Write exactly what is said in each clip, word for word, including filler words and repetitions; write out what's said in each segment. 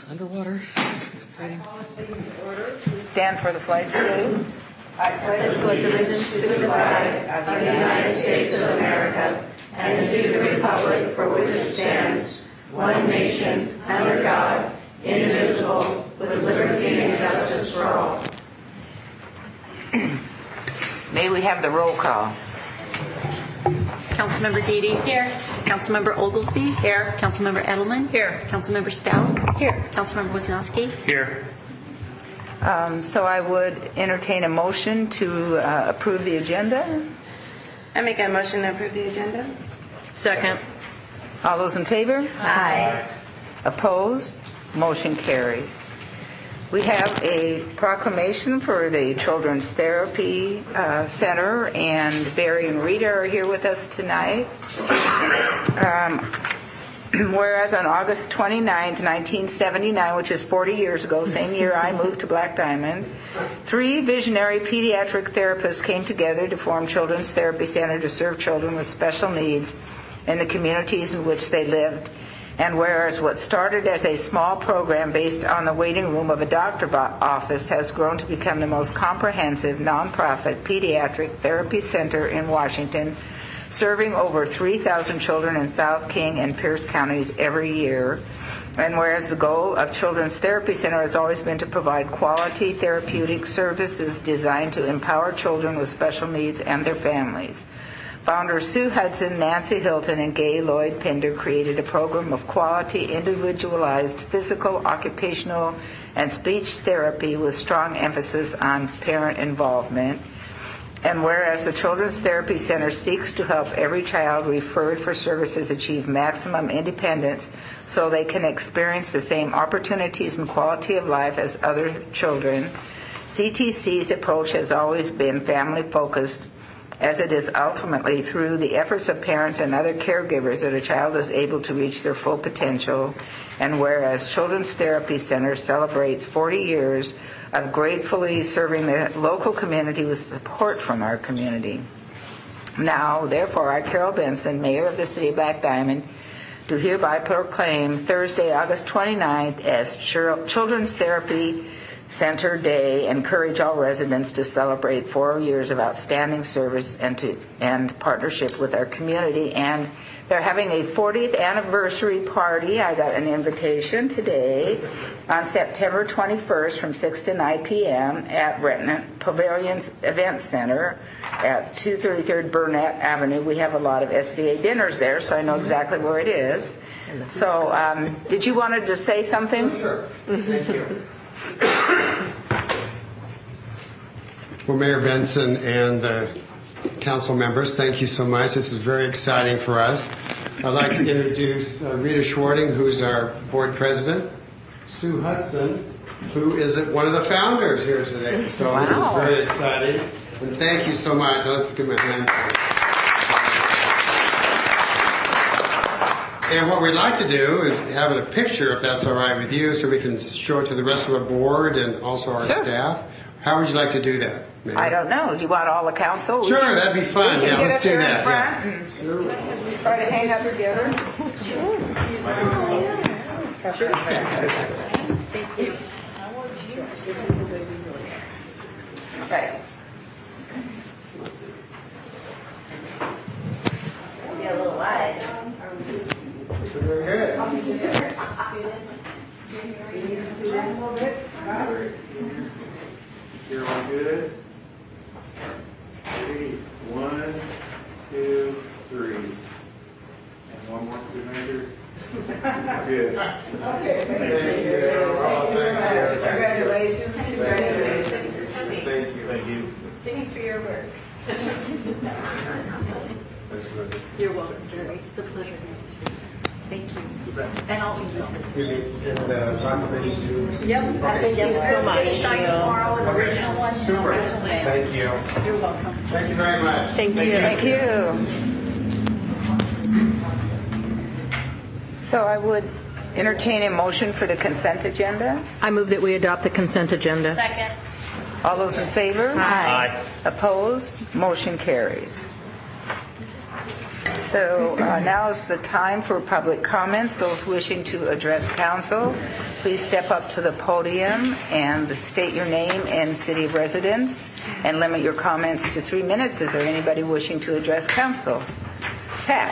Underwater. Fighting. Stand for the flag salute. I pledge allegiance to the flag of the United States of America and to the republic for which it stands, one nation, under God, indivisible, with liberty and justice for all. May we have the roll call? Councilmember Deedy. Here. Councilmember Oglesby. Here. Councilmember Edelman. Here. Councilmember Stout. Here. Councilmember Wisniewski. Here. Um, so I would entertain a motion to uh, approve the agenda. I make a motion to approve the agenda. Second. All those in favor? Aye. Opposed? Motion carries. We have a proclamation for the Children's Therapy uh, Center, and Barry and Rita are here with us tonight. Um, whereas on August twenty-ninth, nineteen seventy-nine, which is forty years ago, same year I moved to Black Diamond, three visionary pediatric therapists came together to form Children's Therapy Center to serve children with special needs in the communities in which they lived. And whereas what started as a small program based on the waiting room of a doctor's office has grown to become the most comprehensive nonprofit pediatric therapy center in Washington, serving over three thousand children in South King and Pierce counties every year. And whereas the goal of Children's Therapy Center has always been to provide quality therapeutic services designed to empower children with special needs and their families. Founders Sue Hudson, Nancy Hilton, and Gay Lloyd Pinder created a program of quality, individualized physical, occupational, and speech therapy with strong emphasis on parent involvement. And whereas the Children's Therapy Center seeks to help every child referred for services achieve maximum independence so they can experience the same opportunities and quality of life as other children, C T C's approach has always been family-focused, as it is ultimately through the efforts of parents and other caregivers that a child is able to reach their full potential. And whereas Children's Therapy Center celebrates forty years of gratefully serving the local community with support from our community. Now, therefore, I, Carol Benson, Mayor of the City of Black Diamond, do hereby proclaim Thursday, August twenty-ninth as Children's Therapy Center Day, encourage all residents to celebrate four years of outstanding service and to and partnership with our community. And they're having a fortieth anniversary party. I got an invitation today on September twenty-first from six to nine p.m. at Retina Pavilions Event Center at two thirty-third Burnett Avenue. We have a lot of S C A dinners there, so I know exactly where it is. So um, did you want to say something? Sure. Thank you. Well, Mayor Benson and the council members, thank you so much. This is very exciting for us. I'd like to introduce uh, Rita Schwarting, who's our board president, Sue Hudson, who is one of the founders here today. So wow. This is very exciting. And thank you so much. Let's give them a hand. And what we'd like to do is have a picture, if that's all right with you, so we can show it to the rest of the board and also our sure. staff. How would you like to do that, Mayor? I don't know. Do you want all the council? Sure, can, that'd be fun. Yeah, let's do that. Yeah. Sure. Try to hang up together. Thank you. This is the way we do it. Okay. Be a little wide. Very good. You're all good? Three. One, two, three. And one more to the measure. Good. Okay. Thank you. Congratulations. Congratulations. Thank you. Thank you. Thanks for your work. You're welcome, Jerry. It's a pleasure. Thank you. And I'll email this. And the proclamation too. Yep. Thank you so much. Tomorrow with the original one. Super. Thank you. You're welcome. Thank you very much. Thank you. Thank you. So I would entertain a motion for the consent agenda. I move that we adopt the consent agenda. Second. All those in favor? Aye. Opposed? Motion carries. So uh, now is the time for public comments. Those wishing to address council, please step up to the podium and state your name and city of residence, and limit your comments to three minutes. Is there anybody wishing to address council? Pat.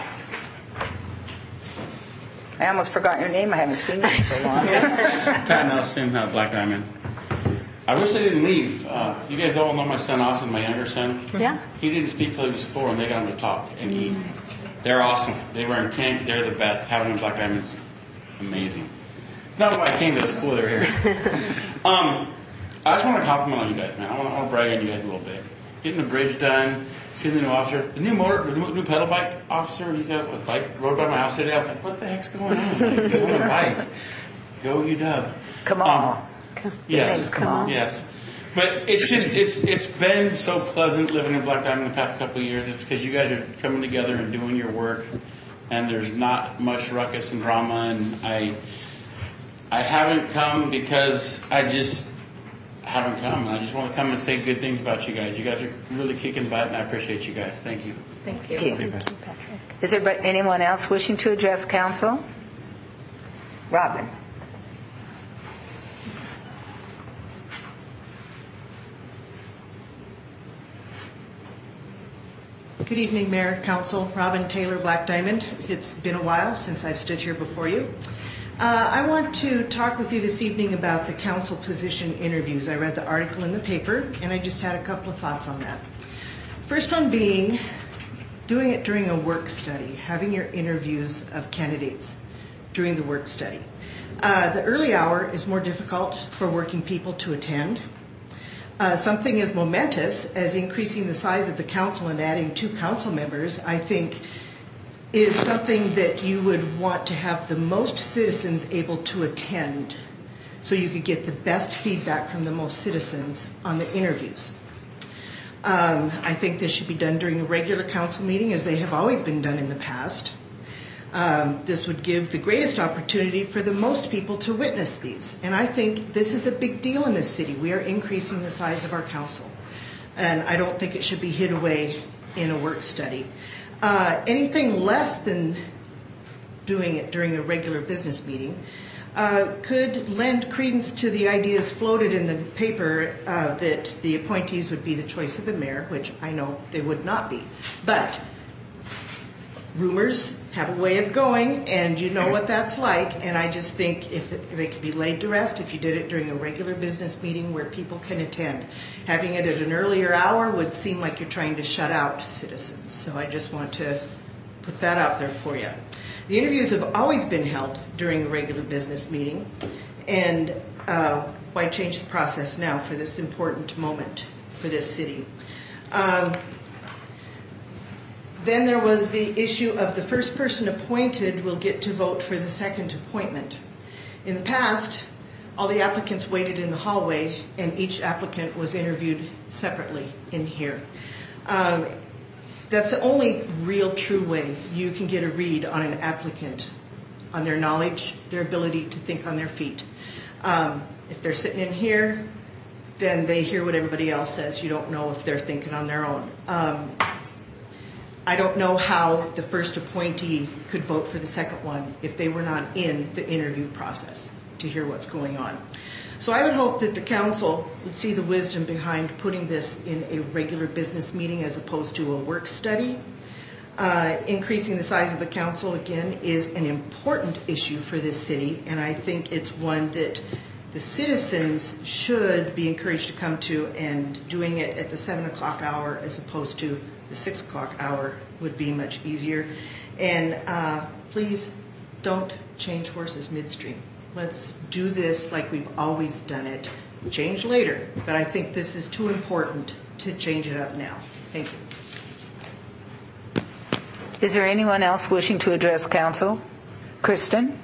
I almost forgot your name. I haven't seen you in so long. Pat Nelson, uh, Black Diamond. I wish I didn't leave. Uh, you guys all know my son Austin, my younger son. Yeah. He didn't speak till he was four, and they got him to talk. And he, they're awesome. They were in camp. They're the best. Having them Black Diamond's amazing. It's not why I came to the school. They were here. um, I just want to compliment on you guys, man. I want, I want to brag on you guys a little bit. Getting the bridge done, seeing the new officer, the new motor, the new, new pedal bike officer. He got a bike rode by my house today. I was like, what the heck's going on? Like, he's on a bike. Go U W. Come on. Um, Yes, Come on. yes. But it's just it's it's been so pleasant living in Black Diamond the past couple of years. It's because you guys are coming together and doing your work, and there's not much ruckus and drama. And I I haven't come because I just haven't come. And I just want to come and say good things about you guys. You guys are really kicking butt, and I appreciate you guys. Thank you. Thank you. Thank you. Is there anyone else wishing to address council? Robin. Good evening, Mayor, Council. Robin Taylor, Black Diamond. It's been a while since I've stood here before you. Uh, I want to talk with you this evening about the council position interviews. I read the article in the paper, and I just had a couple of thoughts on that. First one being doing it during a work study, having your interviews of candidates during the work study. Uh, the early hour is more difficult for working people to attend. Uh, something as momentous as increasing the size of the council and adding two council members, I think, is something that you would want to have the most citizens able to attend so you could get the best feedback from the most citizens on the interviews. Um, I think this should be done during a regular council meeting as they have always been done in the past. Um, this would give the greatest opportunity for the most people to witness these. And I think this is a big deal in this city. We are increasing the size of our council. And I don't think it should be hid away in a work study. Uh, anything less than doing it during a regular business meeting uh, could lend credence to the ideas floated in the paper uh, that the appointees would be the choice of the mayor, which I know they would not be. But rumors have a way of going, and you know what that's like, and I just think if, it, if they could be laid to rest if you did it during a regular business meeting where people can attend. Having it at an earlier hour would seem like you're trying to shut out citizens, so I just want to put that out there for you. The interviews have always been held during a regular business meeting, and uh, why change the process now for this important moment for this city? Um, Then there was the issue of the first person appointed will get to vote for the second appointment. In the past, all the applicants waited in the hallway and each applicant was interviewed separately in here. Um, that's the only real true way you can get a read on an applicant, on their knowledge, their ability to think on their feet. Um, if they're sitting in here, then they hear what everybody else says. You don't know if they're thinking on their own. Um, I don't know how the first appointee could vote for the second one if they were not in the interview process to hear what's going on. So I would hope that the council would see the wisdom behind putting this in a regular business meeting as opposed to a work study. Uh, increasing the size of the council, again, is an important issue for this city, and I think it's one that the citizens should be encouraged to come to, and doing it at the seven o'clock hour as opposed to the six o'clock hour would be much easier. And uh, please don't change horses midstream. Let's do this like we've always done it. Change later, but I think this is too important to change it up now. Thank you. Is there anyone else wishing to address council? Kristen?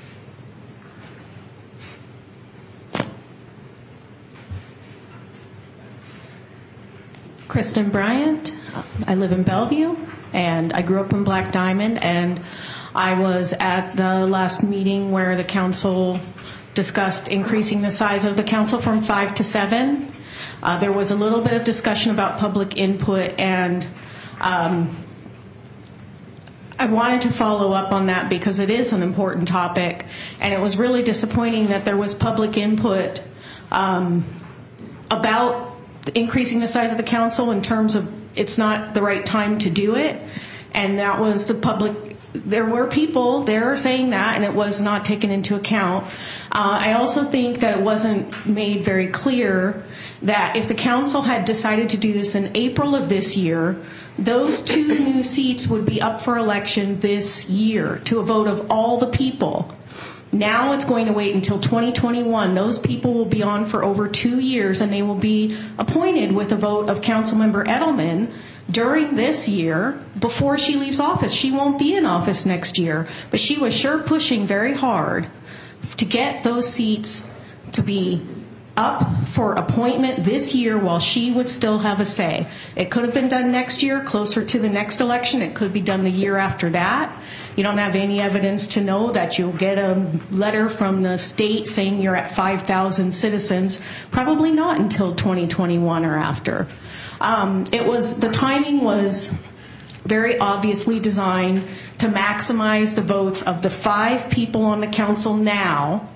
Kristen Bryant. I live in Bellevue, and I grew up in Black Diamond, and I was at the last meeting where the council discussed increasing the size of the council from five to seven. Uh, there was a little bit of discussion about public input, and um, I wanted to follow up on that because it is an important topic, and it was really disappointing that there was public input um, about increasing the size of the council in terms of it's not the right time to do it, and that was the public. There were people there saying that, and it was not taken into account. Uh, I also think that it wasn't made very clear that if the council had decided to do this in April of this year, those two new seats would be up for election this year to a vote of all the people. Now it's going to wait until twenty twenty-one. Those people will be on for over two years, and they will be appointed with a vote of Councilmember Edelman during this year before she leaves office. She won't be in office next year, but she was sure pushing very hard to get those seats to be up for appointment this year while she would still have a say. It could have been done next year, closer to the next election. It could be done the year after that. You don't have any evidence to know that you'll get a letter from the state saying you're at five thousand citizens. Probably not until twenty twenty-one or after. Um, it was, the timing was very obviously designed to maximize the votes of the five people on the council now,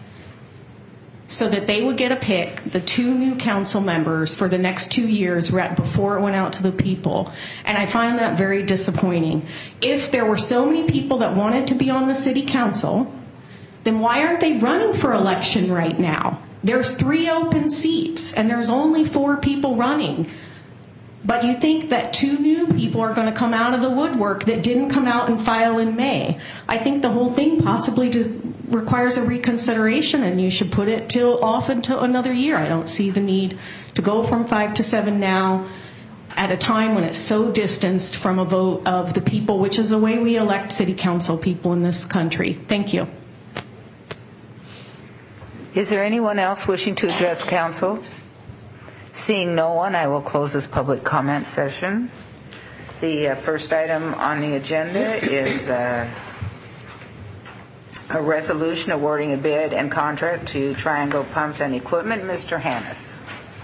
so that they would get a pick, the two new council members for the next two years right before it went out to the people. And I find that very disappointing. If there were so many people that wanted to be on the city council, then why aren't they running for election right now? There's three open seats and there's only four people running. But you think that two new people are going to come out of the woodwork that didn't come out and file in May. I think the whole thing possibly to, requires a reconsideration, and you should put it till off until another year. I don't see the need to go from five to seven now at a time when it's so distanced from a vote of the people, which is the way we elect city council people in this country. Thank you. Is there anyone else wishing to address council? Seeing no one, I will close this public comment session. The uh, first item on the agenda is uh, a resolution awarding a bid and contract to Triangle Pumps and Equipment. Mister Hannes.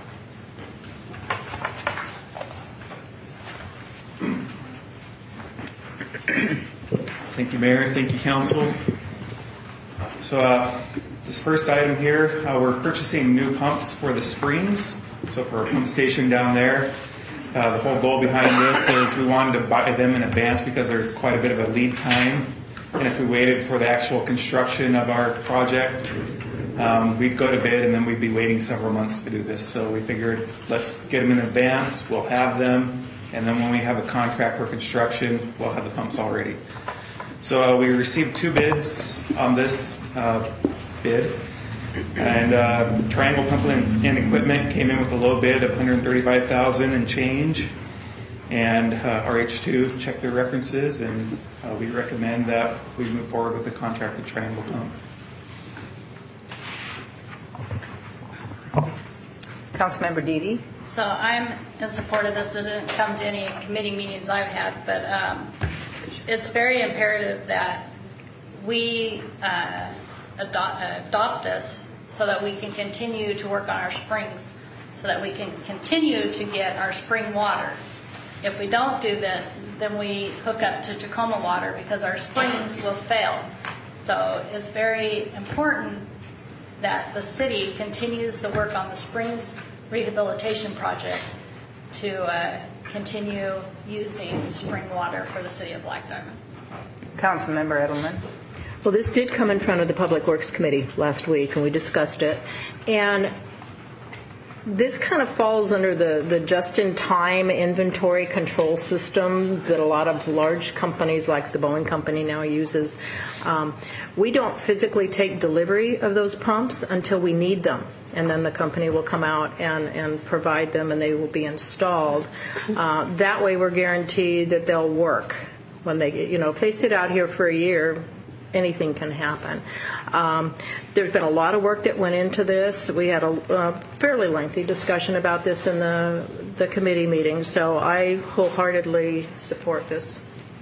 Thank you, Mayor. Thank you, Council. So uh, this first item here, uh, we're purchasing new pumps for the springs. So for our pump station down there, uh, the whole goal behind this is we wanted to buy them in advance because there's quite a bit of a lead time. And if we waited for the actual construction of our project, um, we'd go to bid and then we'd be waiting several months to do this. So we figured let's get them in advance, we'll have them, and then when we have a contract for construction, we'll have the pumps already. So uh, we received two bids on this uh, bid. And uh, Triangle Pumping and Equipment came in with a low bid of one hundred thirty-five thousand dollars and change. And uh, R H two checked their references, and uh, we recommend that we move forward with the contract with Triangle Pump. Councilmember Dede. So I'm in support of this. It didn't come to any committee meetings I've had, but um, it's very imperative that we uh, adopt, uh, adopt this so that we can continue to work on our springs, so that we can continue to get our spring water. If we don't do this, then we hook up to Tacoma water because our springs will fail. So it's very important that the city continues to work on the springs rehabilitation project to uh, continue using spring water for the city of Black Diamond. Councilmember Edelman. Well, this did come in front of the Public Works Committee last week, and we discussed it. And this kind of falls under the, the just-in-time inventory control system that a lot of large companies like the Boeing Company now uses. Um, we don't physically take delivery of those pumps until we need them, and then the company will come out and, and provide them, and they will be installed. Uh, that way we're guaranteed that they'll work. When they, you know, if they sit out here for a year, anything can happen. Um, there's been a lot of work that went into this. We had a, a fairly lengthy discussion about this in the, the committee meeting, so I wholeheartedly support this.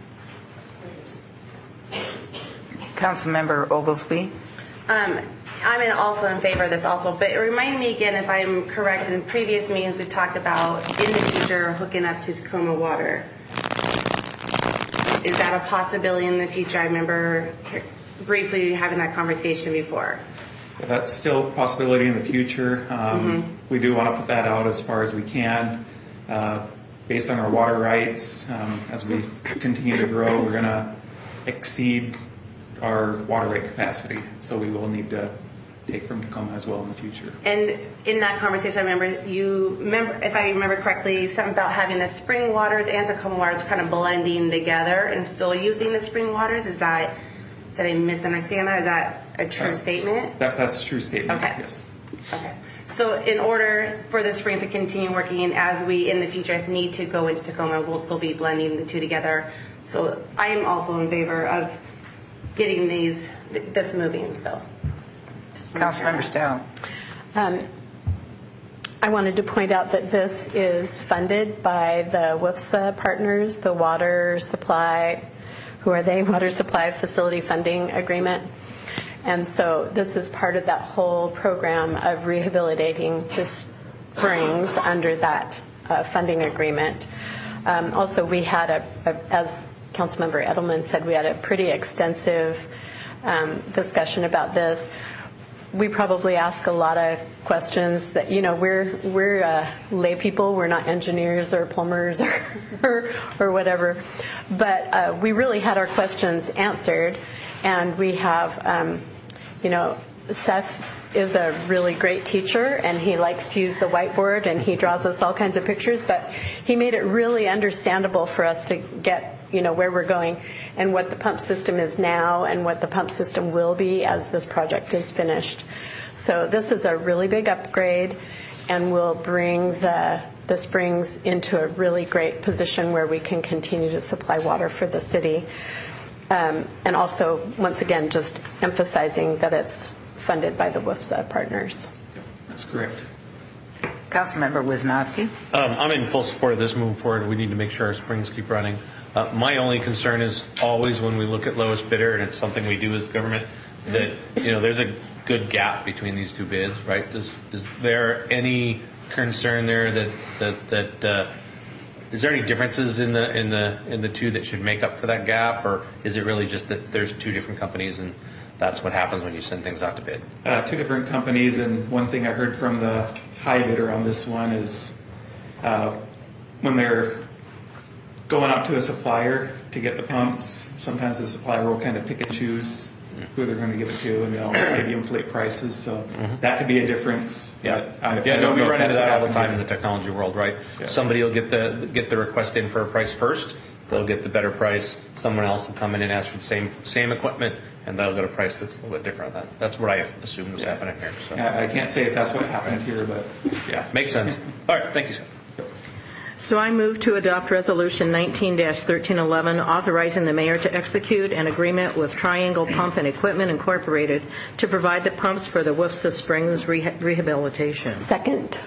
Councilmember Oglesby. Um, I'm in also in favor of this also, but remind me again, if I'm correct, in previous meetings we've talked about in the future hooking up to Tacoma water. Is that a possibility in the future? I remember briefly having that conversation before. That's still a possibility in the future. Um, mm-hmm. We do want to put that out as far as we can. Uh, based on our water rights, um, as we continue to grow, we're going to exceed our water right capacity. So we will need to take from Tacoma as well in the future. And in that conversation, I remember you remember, if I remember correctly, something about having the spring waters and Tacoma waters kind of blending together and still using the spring waters. Is that, did I misunderstand that? Is that a true uh, statement? That, that's a true statement. Okay. Yes. Okay. So in order for the springs to continue working, as we in the future need to go into Tacoma, we'll still be blending the two together. So I am also in favor of getting these this moving. So. Councilmember Stout. Um, I wanted to point out that this is funded by the W I F S A partners, the water supply, who are they? Water Supply Facility Funding Agreement. And so this is part of that whole program of rehabilitating the springs under that uh, funding agreement. Um, also, we had, a, a, as Councilmember Edelman said, we had a pretty extensive um, discussion about this. We probably ask a lot of questions that, you know, we're we're uh, lay people. We're not engineers or plumbers or or, or whatever. But uh, we really had our questions answered, and we have, um, you know, Seth is a really great teacher, and he likes to use the whiteboard, and he draws us all kinds of pictures. But he made it really understandable for us to get, you know, where we're going and what the pump system is now and what the pump system will be as this project is finished. So this is a really big upgrade, and will bring the the springs into a really great position where we can continue to supply water for the city. Um, and also, once again, just emphasizing that it's funded by the W I F S A partners. That's correct. Councilmember Wisnowski. Um, I'm in full support of this moving forward. We need to make sure our springs keep running. Uh, my only concern is always when we look at lowest bidder, and it's something we do as government, that, you know, there's a good gap between these two bids, right? Is, is there any concern there that that that uh, is there any differences in the in the in the two that should make up for that gap, or is it really just that there's two different companies and that's what happens when you send things out to bid? Uh, two different companies, and one thing I heard from the high bidder on this one is uh, when they're going out to a supplier to get the pumps, sometimes the supplier will kind of pick and choose who they're going to give it to, and they'll maybe inflate prices. So mm-hmm. that could be a difference. Yeah, I, yeah. I No, we run into that all the time here. in the technology world, right? Yeah. Somebody will get the get the request in for a price first. They'll get the better price. Someone else will come in and ask for the same same equipment, and they'll get a price that's a little bit different. That, that's what I assumed was yeah. happening here. So. Yeah, I can't say if that's what happened right. here, but yeah, makes sense. All right, thank you, sir. So I move to adopt Resolution nineteen dash thirteen eleven, authorizing the mayor to execute an agreement with Triangle Pump and Equipment Incorporated to provide the pumps for the W I F S A Springs reha- rehabilitation. Second.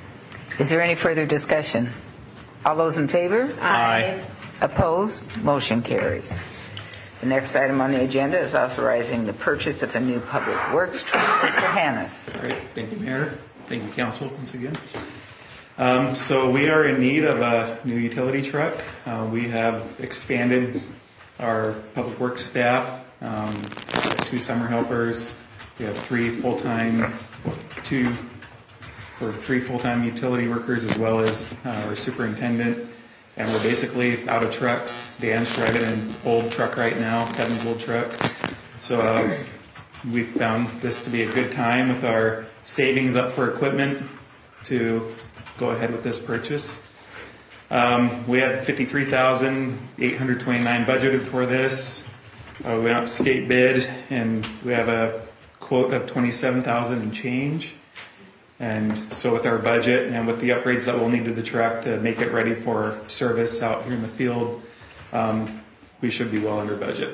Is there any further discussion? All those in favor? Aye. Opposed? Motion carries. The next item on the agenda is authorizing the purchase of a new public works truck. Mister Hannes. All right. Thank you, Mayor. Thank you, Council, once again. Um, so we are in need of a new utility truck. Uh, we have expanded our public works staff. Um, we have two summer helpers. We have three full-time, two or three full-time utility workers, as well as uh, our superintendent. And we're basically out of trucks. Dan's driving an old truck right now, Kevin's old truck. So uh, we found this to be a good time with our savings up for equipment to go ahead with this purchase. Um, we had fifty-three thousand eight hundred twenty-nine budgeted for this. Uh, we went out to state bid, and we have a quote of twenty-seven thousand and change. And so with our budget and with the upgrades that we'll need to the truck to make it ready for service out here in the field, um, we should be well under budget.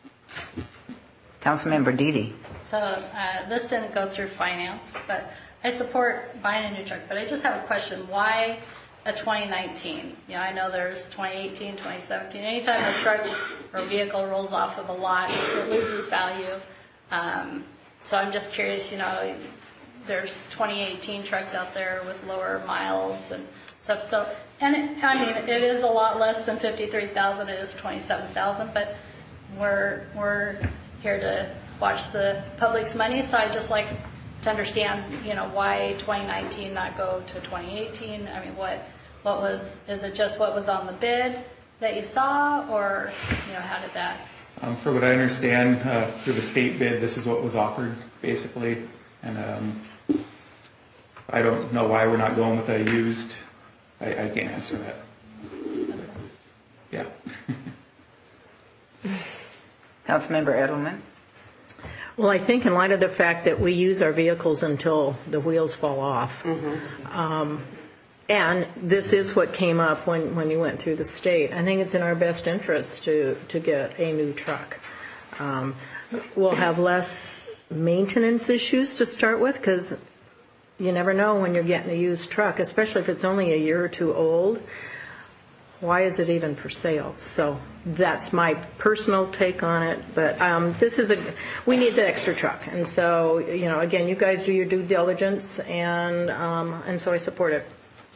Councilmember Dede. So uh, this didn't go through finance, but I support buying a new truck, but I just have a question. Why a twenty nineteen? You know, I know there's twenty eighteen, twenty seventeen. Anytime a truck or vehicle rolls off of a lot, it loses value. Um, so I'm just curious, you know, there's twenty eighteen trucks out there with lower miles and stuff. So And it, I mean, it is a lot less than fifty-three thousand. It is twenty-seven thousand, but we're we're here to watch the public's money. So I just like to understand, you know, why twenty nineteen not go to twenty eighteen? I mean, what what was, is it just what was on the bid that you saw, or, you know, how did that? Um, for what I understand, uh, through the state bid, this is what was offered, basically. And um, I don't know why we're not going with a used. I, I can't answer that. Yeah. Councilmember Edelman. Well, I think in light of the fact that we use our vehicles until the wheels fall off, mm-hmm. um, and this is what came up when, when you went through the state, I think it's in our best interest to, to get a new truck. Um, we'll have less maintenance issues to start with, because you never know when you're getting a used truck, especially if it's only a year or two old. Why is it even for sale? So that's my personal take on it. But um, this is a, we need the extra truck. And so, you know, again, you guys do your due diligence, and um, and so I support it.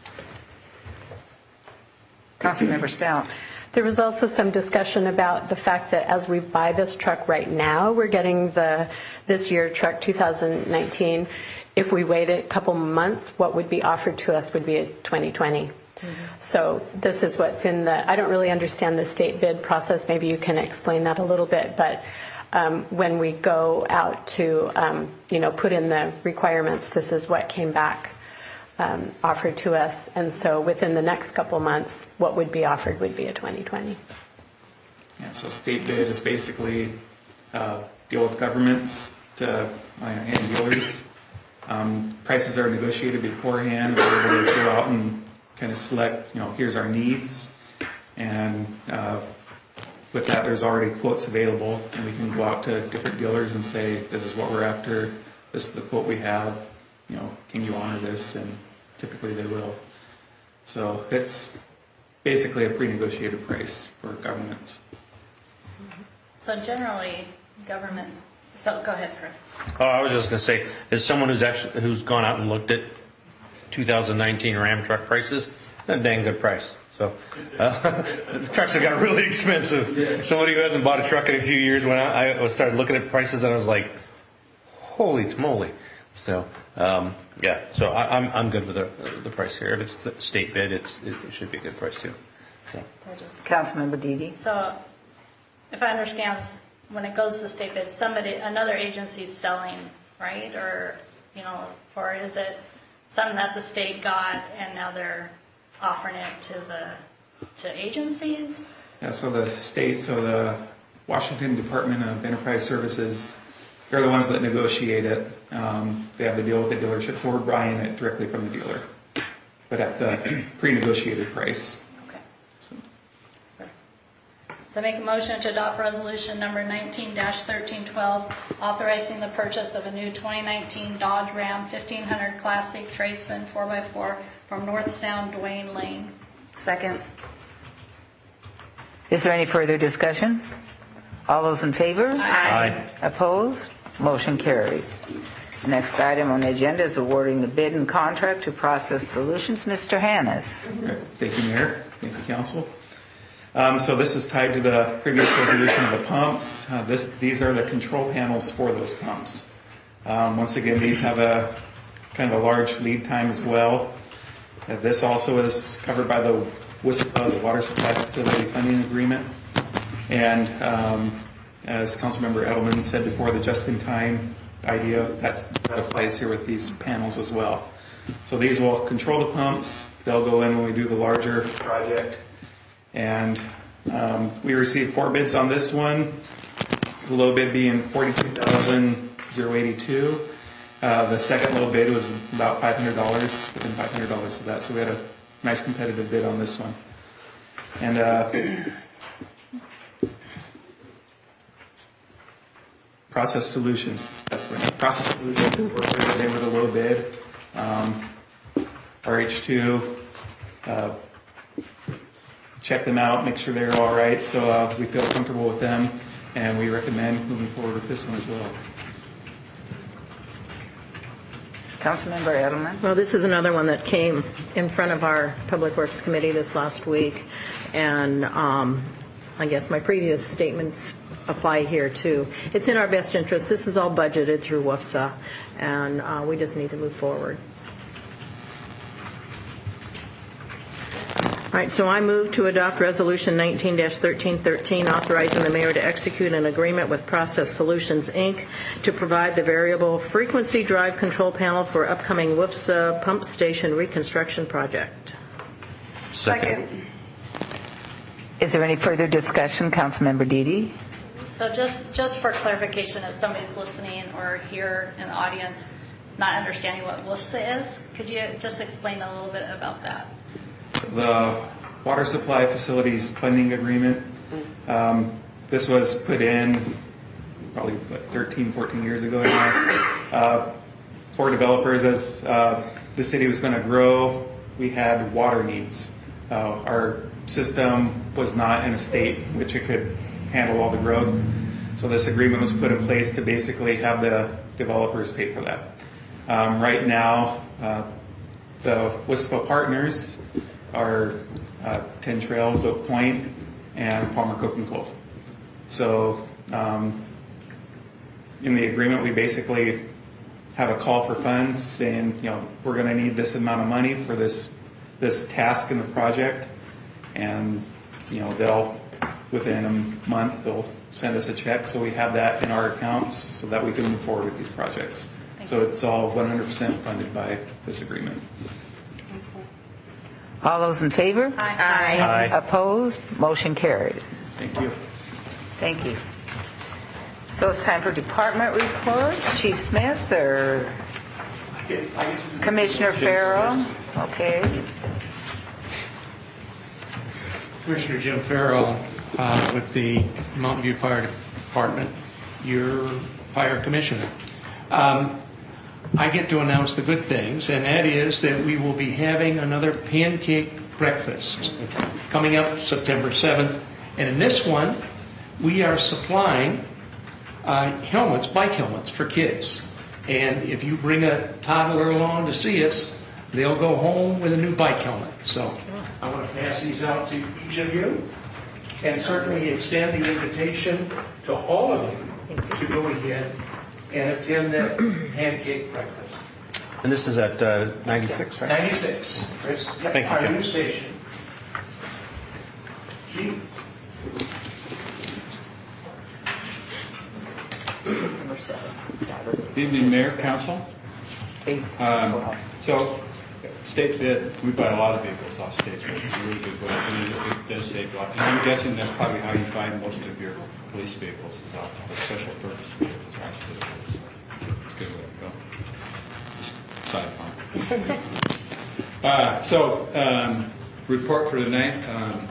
Councilmember Stout. There was also some discussion about the fact that as we buy this truck right now, we're getting the this year truck two thousand nineteen. If we waited a couple months, what would be offered to us would be a twenty twenty. Mm-hmm. So this is what's in the, I don't really understand the state bid process. Maybe you can explain that a little bit. But um, when we go out to, um, you know, put in the requirements, this is what came back um, offered to us. And so within the next couple months, what would be offered would be a twenty twenty. Yeah, so state bid is basically uh, deal with governments to uh, and dealers. Um, prices are negotiated beforehand. We're able to go out and kind of select, you know, here's our needs. And uh, with that, there's already quotes available. And we can go out to different dealers and say, this is what we're after. This is the quote we have. You know, can you honor this? And typically they will. So it's basically a pre-negotiated price for governments. So generally, government. So go ahead, Kurt. Oh, I was just going to say, as someone who's actually who's gone out and looked at two thousand nineteen Ram truck prices, a dang good price. So uh, the trucks have got really expensive. Somebody who hasn't bought a truck in a few years, when I, I started looking at prices, and I was like, holy moly. So um, yeah, so I, I'm I'm good with the, the price here. If it's the state bid, it's it should be a good price too. So. Councilmember Dede. So if I understand, when it goes to the state bid, somebody, another agency's selling, right? Or, you know, or is it something that the state got and now they're offering it to the to agencies? Yeah, so the state, so the Washington Department of Enterprise Services, they're the ones that negotiate it. Um, they have the deal with the dealership, so we're buying it directly from the dealer, but at the pre-negotiated price. So I make a motion to adopt resolution number nineteen dash thirteen twelve, authorizing the purchase of a new twenty nineteen Dodge Ram fifteen hundred Classic Tradesman four by four from North Sound Duane Lane. Second. Is there any further discussion? All those in favor? Aye. Opposed? Motion carries. Next item on the agenda is awarding the bid and contract to Process Solutions. Mister Hannes. Right. Thank you, Mayor. Thank you, Council. Um, so this is tied to the previous resolution of the pumps. Uh, this, these are the control panels for those pumps. Um, once again, these have a kind of a large lead time as well. Uh, this also is covered by the WISPA, the Water Supply Facility Funding Agreement. And um, as Councilmember Edelman said before, the just-in-time idea, that's, that applies here with these panels as well. So these will control the pumps. They'll go in when we do the larger project. And um, we received four bids on this one, the low bid being forty-two thousand eighty-two. Uh, the second low bid was about five hundred dollars, within five hundred dollars of that. So we had a nice competitive bid on this one. And uh, Process Solutions, that's the name. Process Solutions, they were the low bid. Um, R H two. Uh, check them out, make sure they're all right, so uh, we feel comfortable with them, and we recommend moving forward with this one as well. Councilmember Edelman. Well, this is another one that came in front of our Public Works Committee this last week, and um, I guess my previous statements apply here too. It's in our best interest. This is all budgeted through W U F S A, and uh, we just need to move forward. All right, so I move to adopt Resolution nineteen dash thirteen thirteen, authorizing the mayor to execute an agreement with Process Solutions, Incorporated to provide the variable frequency drive control panel for upcoming W U F S A pump station reconstruction project. Second. Is there any further discussion? Councilmember Dede? So just, just for clarification, if somebody's listening or here in the audience not understanding what W U F S A is, could you just explain a little bit about that? The Water Supply Facilities Funding Agreement, um, this was put in probably what, thirteen, fourteen years ago now, uh, for developers as uh, the city was going to grow. We had water needs. Uh, our system was not in a state in which it could handle all the growth. So this agreement was put in place to basically have the developers pay for that. Um, right now, uh, the W S P A partners are uh, Ten Trails, Oak Point, and Palmer Cook Cove. So um, in the agreement, we basically have a call for funds saying, you know, we're going to need this amount of money for this this task in the project, and you know they'll within a month they'll send us a check, so we have that in our accounts so that we can move forward with these projects. Thank so you. it's all one hundred percent funded by this agreement. All those in favor? Aye. Aye. Opposed? Motion carries. Thank you. Thank you. So it's time for department reports. Chief Smith or Commissioner Farrell? Okay. Commissioner Jim Farrell uh, with the Mountain View Fire Department, your fire commissioner. Um, I get to announce the good things, and that is that we will be having another pancake breakfast coming up September seventh. And in this one, we are supplying uh, helmets, bike helmets for kids. And if you bring a toddler along to see us, they'll go home with a new bike helmet. So I want to pass these out to each of you and certainly extend the invitation to all of you to go ahead and attend that pancake breakfast. And this is at uh, ninety-six, right? ninety-six. Chris. Yep, Thank you, our Jim. new station. Gee. Evening, Mayor, Council. Um, so, state bid, we buy a lot of vehicles off state bid. It's a really good way. And it, it does save a lot. And I'm guessing that's probably how you buy most of your police vehicles, is off the special purpose vehicles off state bid. So it's a good way to go. Just side point. uh, so, um, report for tonight. Um,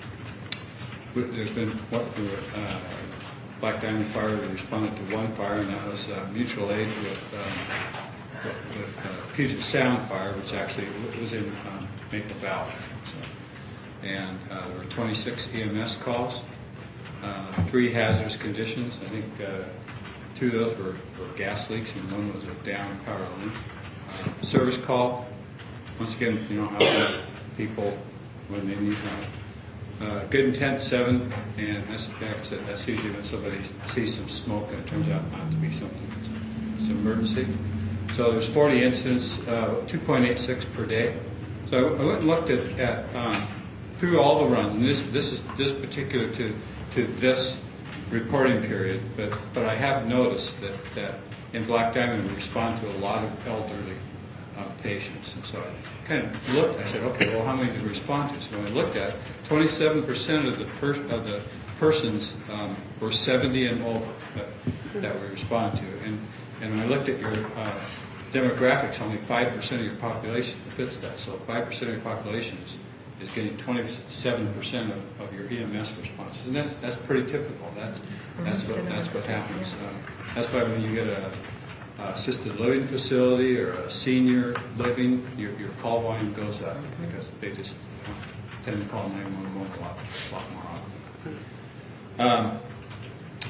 there's been what uh, Black Diamond Fire responded to one fire, and that was uh, mutual aid with, um, with uh, Puget Sound Fire, which actually was in um, Maple Valley. So, and uh, there were twenty-six E M S calls, uh, three hazardous conditions. I think uh, two of those were, were gas leaks, and one was a down power line. Uh, service call. Once again, you know how people when they need help. Uh, good intent seven, and that's, that's usually when somebody sees some smoke and it turns out not to be something that's it's an emergency. So there's forty incidents, uh, two point eight six per day. So I went and looked at, at um, through all the runs, and this this is this particular to to this reporting period. But but I have noticed that that in Black Diamond we respond to a lot of elderly uh, patients, and so I kind of looked. I said, okay, well, how many did we respond to? So when I looked at it, twenty-seven percent of the per, of the persons um, were seventy and over that, that we respond to, and and when I looked at your uh, demographics, only five percent of your population fits that. So five percent of your population is, is getting twenty-seven percent of, of your E M S responses, and that's that's pretty typical. That's that's what that's what happens. Uh, that's why when you get a Uh, assisted living facility or a senior living, your, your call volume goes up because they just you know, tend to call nine one one a lot, a lot more often. Um,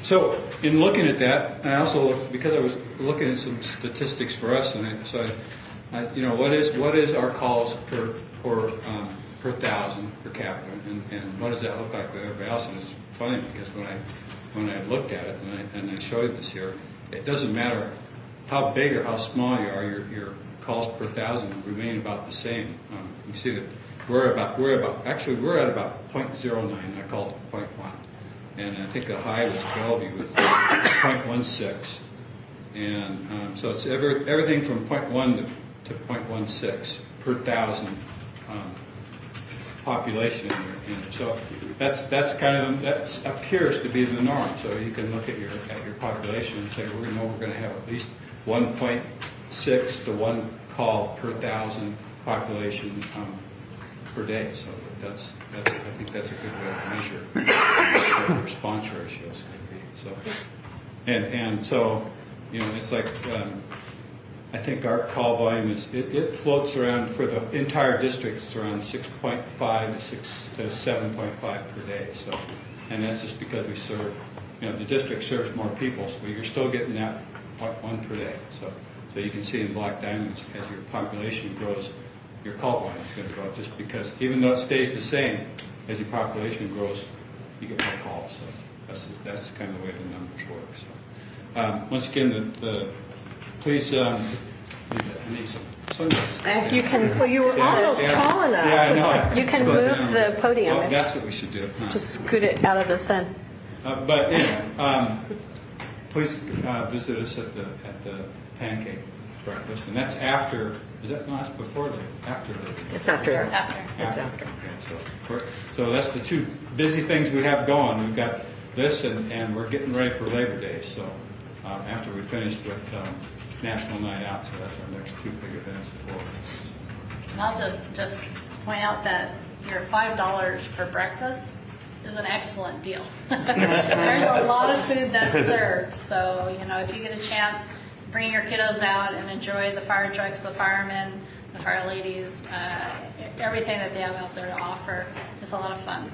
So in looking at that, and I also looked, because I was looking at some statistics for us, and I, so I, I, you know, what is what is our calls per per um, per thousand per capita, and, and what does that look like with everybody else? And it's funny because when I when I looked at it and I, and I showed you this here, it doesn't matter how big or how small you are, your your calls per thousand remain about the same. Um, you see that we're about we're about actually we're at about zero point zero nine. I called it zero point one. And I think the high was Bellevue with zero point one six. And um, so it's every, everything from zero point one to, to zero point one six per thousand um, population in there, in there. So that's that's kind of, that appears to be the norm. So you can look at your at your population and say, we know we're going to have at least one point six to one call per thousand population um, per day. So that's, that's, I think that's a good way to measure what the response ratios could be. So, and and so, you know, it's like um, I think our call volume is it, it floats around for the entire district. It's around six point five to six to seven point five per day. So, and that's just because we serve, you know, the district serves more people, so you're still getting that one per day. So, so you can see in Black Diamond as your population grows, your call volume is going to go up, just because even though it stays the same, as your population grows, you get more calls. So that's just, that's kind of the way the numbers work. So um, once again, the, the please, um, I need some sunglasses. You can. Well, you were Yeah, almost yeah. tall enough. Yeah, I know. I You can scoot move down. the podium. Oh, that's what we should do. Huh. Just scoot it out of the sun. Uh, but anyway, um, please uh, visit us at the at the pancake breakfast, and that's after. Is that no? That's before the after the. It's after. After. It's after. Okay, so we're, so that's the two busy things we have going. We've got this, and, and we're getting ready for Labor Day. So um, after we finished with um, National Night Out, so that's our next two big events that we'll. And I'll just, just point out that your five dollars for breakfast is an excellent deal. There's a lot of food that's served, so you know if you get a chance, bring your kiddos out and enjoy the fire trucks, the firemen, the fire ladies, uh, everything that they have out there to offer. It's a lot of fun.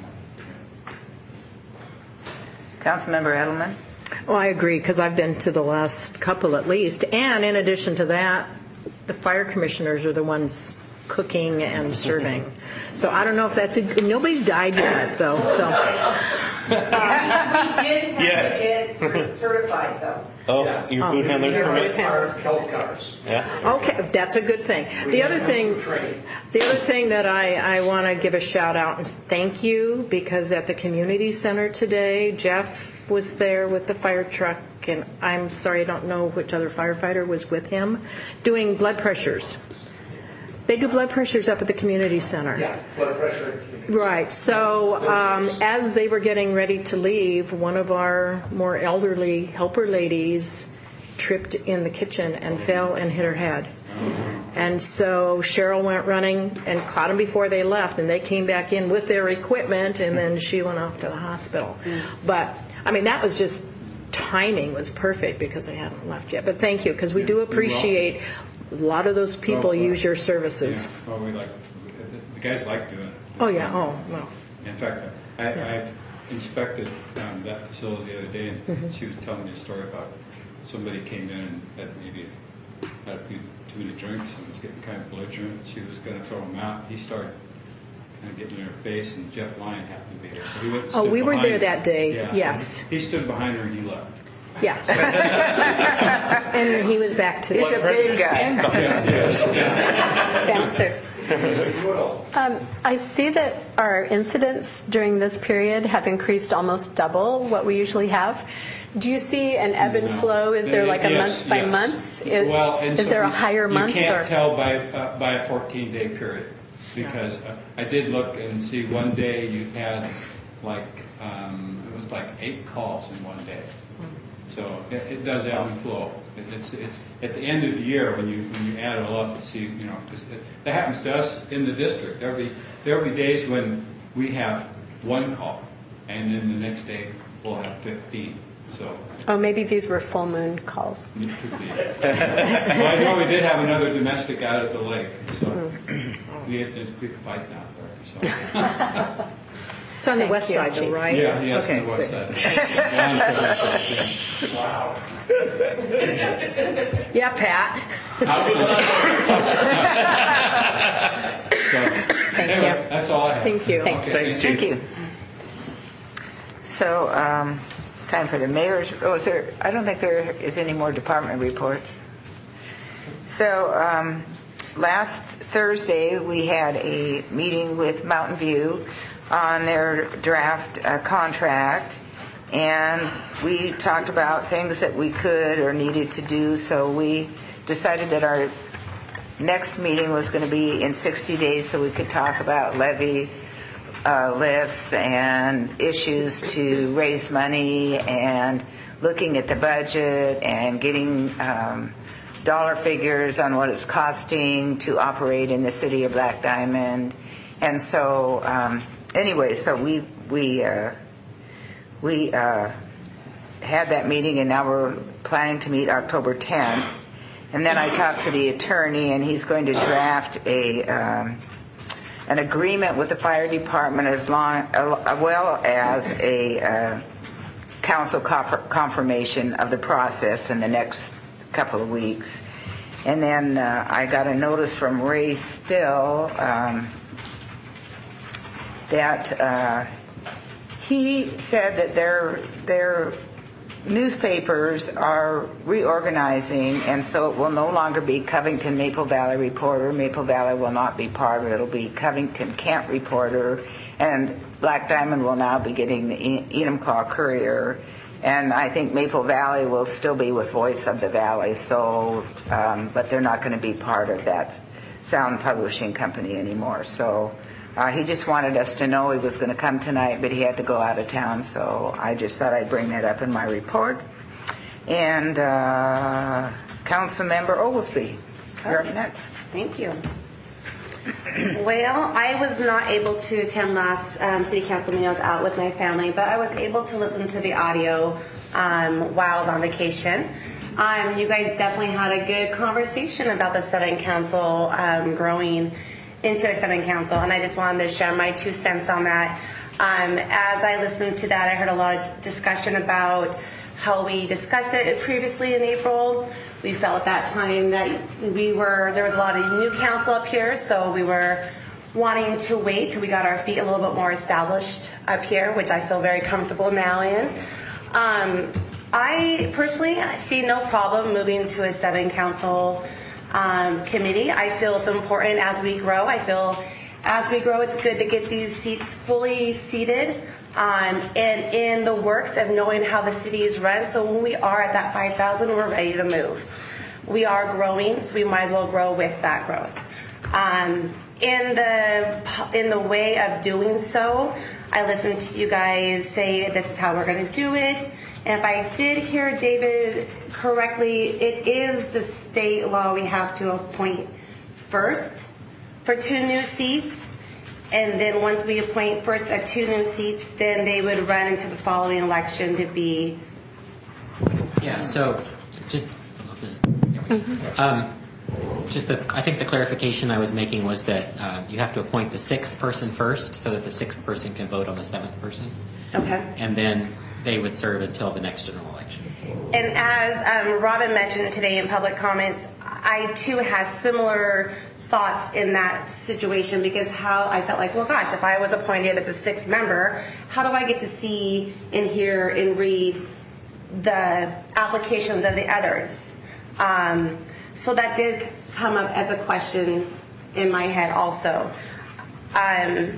Councilmember Edelman? Oh, I agree, because I've been to the last couple at least. And in addition to that, the fire commissioners are the ones cooking and serving. So I don't know if that's a good, nobody's died yet, though. So We did have Yes. to get cer- certified, though. Oh, your food handler's Your permit? food handler's. Health cars. Yeah. okay, that's a good thing. The other thing, the other thing that I, I want to give a shout out and thank you, because at the community center today, Jeff was there with the fire truck, and I'm sorry, I don't know which other firefighter was with him, doing blood pressures. They do blood pressures up at the community center. Yeah, blood pressure. Right. So um, as they were getting ready to leave, one of our more elderly helper ladies tripped in the kitchen and fell and hit her head. And so Cheryl went running and caught them before they left, and they came back in with their equipment, and then she went off to the hospital. But, I mean, that was just, timing was perfect because they hadn't left yet. But thank you, because we do appreciate a lot of those people Well, use your services. Yeah, well, we like the guys like doing it. Oh, yeah. Oh, well. In fact, I, I inspected um, that facility the other day, and Mhm. she was telling me a story about somebody came in and had maybe had a few too many drinks and was getting kind of belligerent. She was going to throw him out. He started kind of getting in her face, and Jeff Lyon happened to be there. So he went and Oh, stood we were behind there her. that day, Yeah, so yes. he, he stood behind her and he left. Yeah. And he was back to He's a big guy. Bouncer. Um, I see that our incidents during this period have increased almost double what we usually have. Do you see an ebb and No. flow? Is there like a Yes, month by yes. month? Is, Well, and is so there a you- higher month? You can't or? tell by uh, by a fourteen-day period, because uh, I did look and see one day you had like um, it was like eight calls in one day. So it, it does ebb and flow. It, it's it's at the end of the year when you when you add it all up to see, you know, 'cause it, that happens to us in the district. There'll be there'll be days when we have one call, and then the next day we'll have fifteen. So Oh, maybe these were full moon calls. it could be. Well, I know we did have another domestic out at the lake, so we just did a quick fight out there. So. It's on the Thank west you, side, though, Chief. right? Yeah, yes, Okay, on the west so- side. Down to the west side, yeah. Wow. Yeah, Pat. How good was So, Thank anyway, you. That's all I have. Thank you. Thank you. Thanks, Chief. Thank you. So um, it's time for the mayor's. Oh, is there? I don't think there is any more department reports. So um, last Thursday we had a meeting with Mountain View on their draft uh, contract, and we talked about things that we could or needed to do. So we decided that our next meeting was going to be in sixty days, so we could talk about levy uh, lifts and issues to raise money and looking at the budget and getting um, dollar figures on what it's costing to operate in the city of Black Diamond. And so um, anyway, so we we uh, we uh, had that meeting, and now we're planning to meet October tenth. And then I talked to the attorney, and he's going to draft a um, an agreement with the fire department, as long uh, well as a uh, council confirmation of the process in the next couple of weeks. And then uh, I got a notice from Ray Still um, that uh, he said that their their newspapers are reorganizing, and so it will no longer be Covington Maple Valley Reporter. Maple Valley will not be part of it. It'll be Covington Kent Reporter, and Black Diamond will now be getting the Enumclaw Courier. And I think Maple Valley will still be with Voice of the Valley, so um, but they're not going to be part of that Sound Publishing Company anymore. So uh, he just wanted us to know he was going to come tonight, but he had to go out of town, so I just thought I'd bring that up in my report. And uh, Councilmember Oglesby, you're up next. Thank you. Well, I was not able to attend last um, city council meeting. I was out with my family, but I was able to listen to the audio um, while I was on vacation. Um, you guys definitely had a good conversation about the Southern Council um, growing into a Southern Council, and I just wanted to share my two cents on that. Um, as I listened to that, I heard a lot of discussion about how we discussed it previously in April. We felt at that time that we were, there was a lot of new council up here, so we were wanting to wait till we got our feet a little bit more established up here, which I feel very comfortable now in. Um, I personally see no problem moving to a seven council um, committee. I feel it's important as we grow. I feel as we grow, it's good to get these seats fully seated um, and in the works of knowing how the city is run. So when we are at that five thousand, we're ready to move. We are growing, so we might as well grow with that growth. Um, in the in the way of doing so, I listened to you guys say this is how we're going to do it. And if I did hear David correctly, it is the state law we have to appoint first for two new seats. And then once we appoint first at two new seats, then they would run into the following election to be. Yeah, so just, um, just the, I think the clarification I was making was that uh, you have to appoint the sixth person first so that the sixth person can vote on the seventh person. Okay. And then they would serve until the next general election. And as um, Robin mentioned today in public comments, I too have similar thoughts in that situation, because how I felt like, well, gosh, if I was appointed as a sixth member, how do I get to see and hear and read the applications of the others? Um, so that did come up as a question in my head also. Um,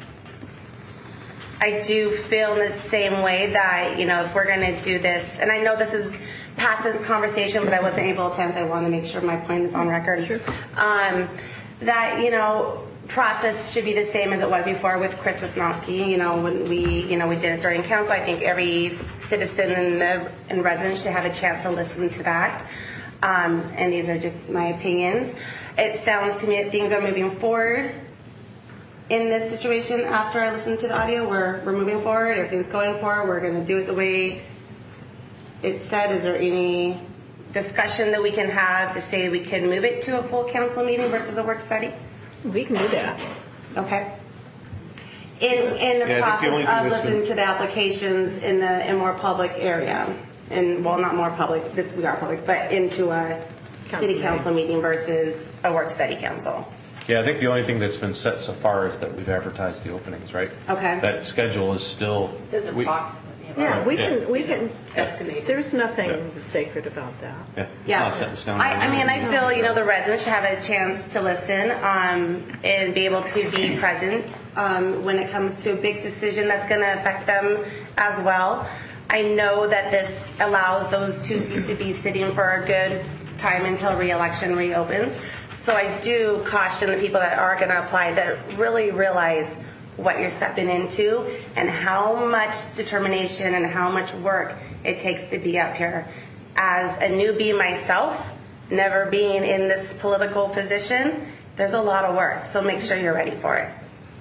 I do feel in the same way that, you know, if we're going to do this, and I know this is past this conversation, but I wasn't able to attend, so I want to make sure my point is on record. Sure. Um, that, you know, process should be the same as it was before with Chris Wisnowski. You know, when we, you know, we did it during council, I think every citizen and, the, and resident should have a chance to listen to that. Um, and these are just my opinions. It sounds to me that things are moving forward in this situation. After I listened to the audio, we're, we're moving forward, everything's going forward, we're going to do it the way it said. Is there any discussion that we can have to say we can move it to a full council meeting versus a work study? We can do that. Okay. In, in the Yeah, I think the only process thing of that's listening in- to the applications in the, in more public area, and, well, not more public, this, we are public, but into a city council meeting versus a work study council. Yeah, I think the only thing that's been set so far is that we've advertised the openings, right? Okay. That schedule is still. Says we- approximately. Yeah, we Yeah. can, we can, Estimated. there's nothing Yeah. sacred about that. Yeah. it's Yeah. not set in stone. I, I mean, I feel, you know, the residents should have a chance to listen um, and be able to be present um, when it comes to a big decision that's going to affect them as well. I know that this allows those two seats to be sitting for a good time until re-election reopens. So I do caution the people that are going to apply that really realize what you're stepping into and how much determination and how much work it takes to be up here. As a newbie myself, never being in this political position, there's a lot of work, so make sure you're ready for it.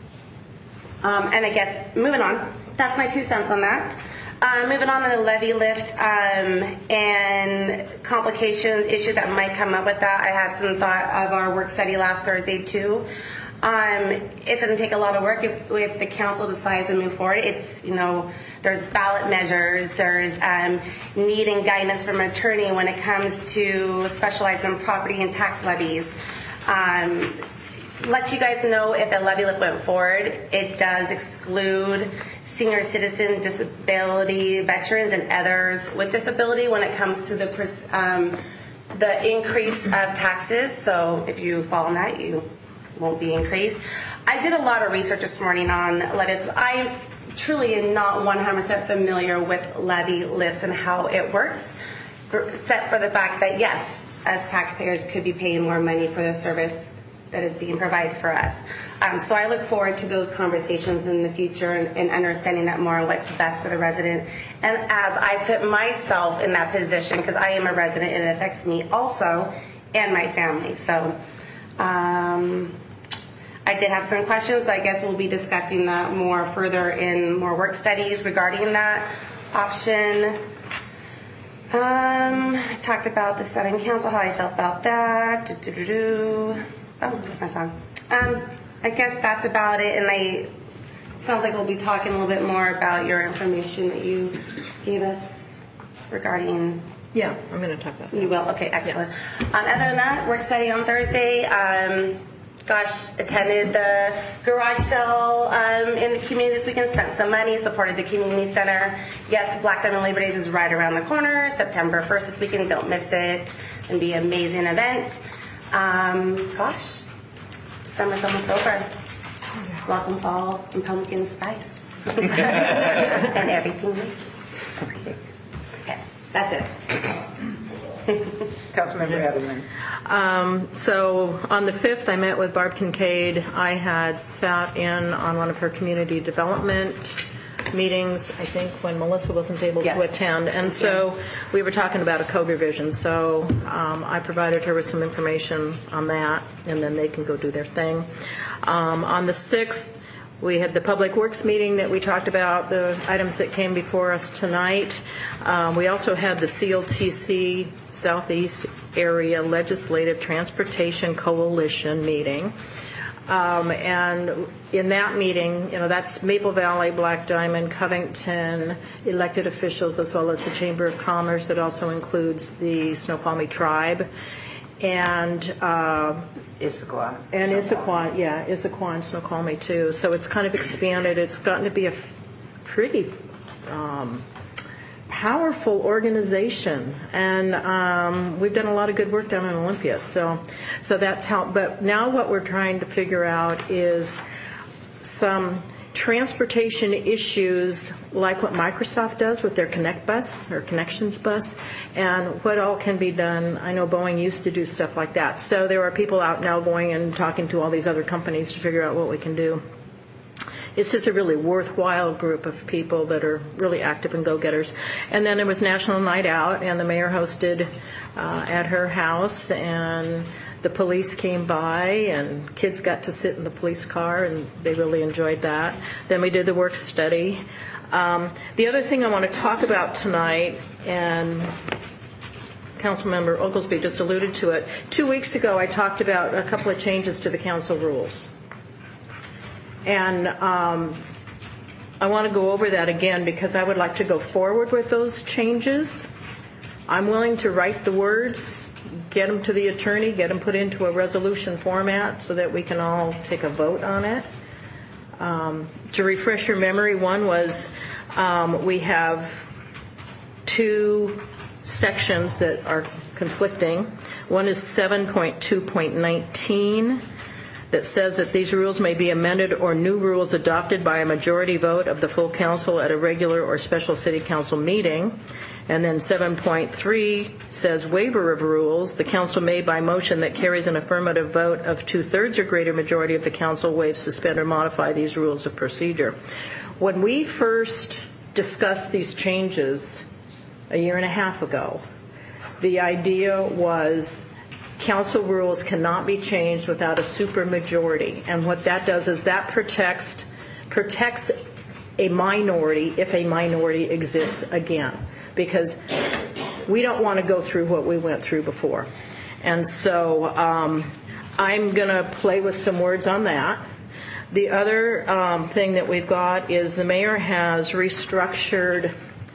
Um, and I guess, moving on, that's my two cents on that. Uh, moving on to the levy lift um, and complications, issues that might come up with that. I had some thought of our work study last Thursday too. Um, it's going to take a lot of work if, if the council decides to move forward. It's, you know, there's ballot measures, there's um, needing guidance from an attorney when it comes to specializing in property and tax levies. Um, let you guys know if the levy lift went forward, it does exclude senior citizen, disability, veterans, and others with disability when it comes to the um, the increase of taxes. So if you fall on that, you won't be increased. I did a lot of research this morning on levies. I truly am not one hundred percent familiar with levy lifts and how it works, except for the fact that yes, as taxpayers could be paying more money for the service that is being provided for us. Um, so I look forward to those conversations in the future and, and understanding that more what's best for the resident. And as I put myself in that position, because I am a resident and it affects me also and my family. So um, I did have some questions, but I guess we'll be discussing that more further in more work studies regarding that option. Um, I talked about the Southern Council, how I felt about that. Do-do-do-do. Oh, there's my song. Um, I guess that's about it. And I sounds like we'll be talking a little bit more about your information that you gave us regarding. Yeah, I'm going to talk about that. You will? Okay, excellent. Yeah. Um, other than that, work study on Thursday. Um, gosh, attended the garage sale um, in the community this weekend, spent some money, supported the community center. Yes, Black Diamond Labor Days is right around the corner, September first this weekend. Don't miss it. It's going to be an amazing event. Um, gosh, summer's almost over. Welcome fall and pumpkin spice. And everything is pretty. Okay, that's it. Councilmember Edelman. Um, so on the fifth, I met with Barb Kincaid. I had sat in on one of her community development meetings, I think, when Melissa wasn't able yes. to attend. And so we were talking about a code revision. So um, I provided her with some information on that, and then they can go do their thing. Um, on the sixth, we had the Public Works meeting that we talked about, the items that came before us tonight. Um, we also had the C L T C Southeast Area Legislative Transportation Coalition meeting. Um, and in that meeting, you know, that's Maple Valley, Black Diamond, Covington, elected officials, as well as the Chamber of Commerce. It also includes the Snoqualmie Tribe. And uh, Issaquah. And Issaquah, yeah, Issaquah and Snoqualmie too. So it's kind of expanded. It's gotten to be a f- pretty um, powerful organization, and um, we've done a lot of good work down in Olympia. So, so that's how. But now what we're trying to figure out is some transportation issues like what Microsoft does with their Connect Bus or Connections Bus, and what all can be done. I know Boeing used to do stuff like that. So there are people out now going and talking to all these other companies to figure out what we can do. It's just a really worthwhile group of people that are really active and go-getters. And then there was National Night Out, and the mayor hosted uh, at her house, and the police came by, and kids got to sit in the police car, and they really enjoyed that. Then we did the work study. Um, the other thing I want to talk about tonight, and Councilmember Oglesby just alluded to it, two weeks ago I talked about a couple of changes to the council rules. And um, I want to go over that again because I would like to go forward with those changes. I'm willing to write the words, get them to the attorney, get them put into a resolution format so that we can all take a vote on it. Um, to refresh your memory, one was um, we have two sections that are conflicting. One is seven point two point nineteen that says that these rules may be amended or new rules adopted by a majority vote of the full council at a regular or special city council meeting. And then seven point three says waiver of rules. The council may, by motion that carries an affirmative vote of two-thirds or greater majority of the council, waive, suspend, or modify these rules of procedure. When we first discussed these changes a year and a half ago, the idea was council rules cannot be changed without a supermajority. And what that does is that protects protects a minority if a minority exists again. Because we don't want to go through what we went through before. And so um, I'm going to play with some words on that. The other um, thing that we've got is the mayor has restructured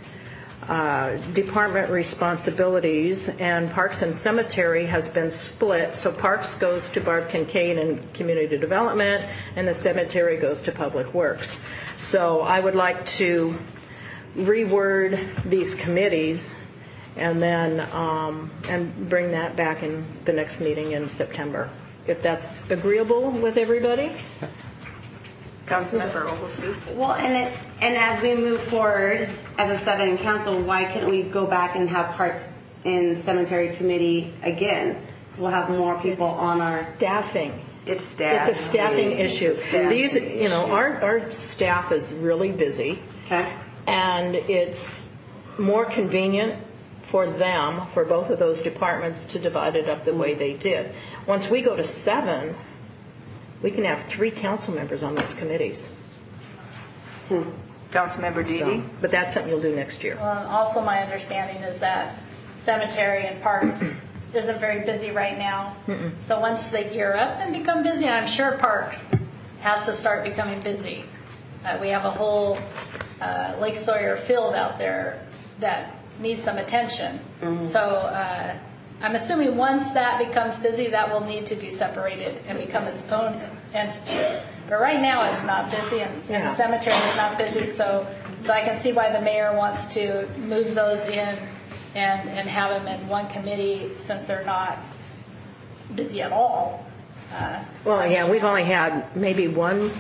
uh, department responsibilities, and Parks and Cemetery has been split. So Parks goes to Barb Kincaid and Community Development, and the Cemetery goes to Public Works. So I would like to reword these committees and then um, and bring that back in the next meeting in September, if that's agreeable with everybody. Councilmember Oglesby. Well, and it, and as we move forward as a seven council, why can't we go back and have Parks and Cemetery Committee again? Because we'll have more people it's on our staffing. It's staff. It's a staffing issue. It's a staffing These, you know, issue. our our staff is really busy. Okay. And it's more convenient for them, for both of those departments, to divide it up the way they did. Once we go to seven, we can have three council members on those committees. Hmm. Councilmember Dede? So, but that's something you'll do next year. Well, also my understanding is that Cemetery and Parks isn't very busy right now. Mm-mm. So once they gear up and become busy, I'm sure Parks has to start becoming busy. Uh, we have a whole uh, Lake Sawyer field out there that needs some attention. Mm-hmm. So uh, I'm assuming once that becomes busy, that will need to be separated and become its own entity. But right now it's not busy, and, Yeah. and the cemetery is not busy, so so I can see why the mayor wants to move those in and, and have them in one committee since they're not busy at all. Uh, Well, yeah, we've only had maybe one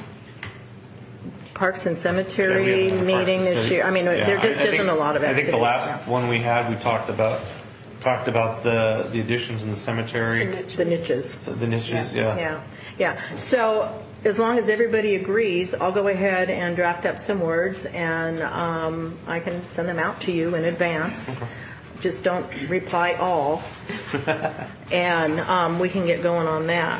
Parks and Cemetery Yeah, we have meeting Parks and this year. I mean, Yeah, there just I- I think- isn't a lot of I activity. think the last one we had, we talked about talked about the the additions in the cemetery, The niches. the niches. Yeah. Yeah, yeah. So as long as everybody agrees, I'll go ahead and draft up some words, and um, I can send them out to you in advance. Okay. Just don't reply all, and um, we can get going on that.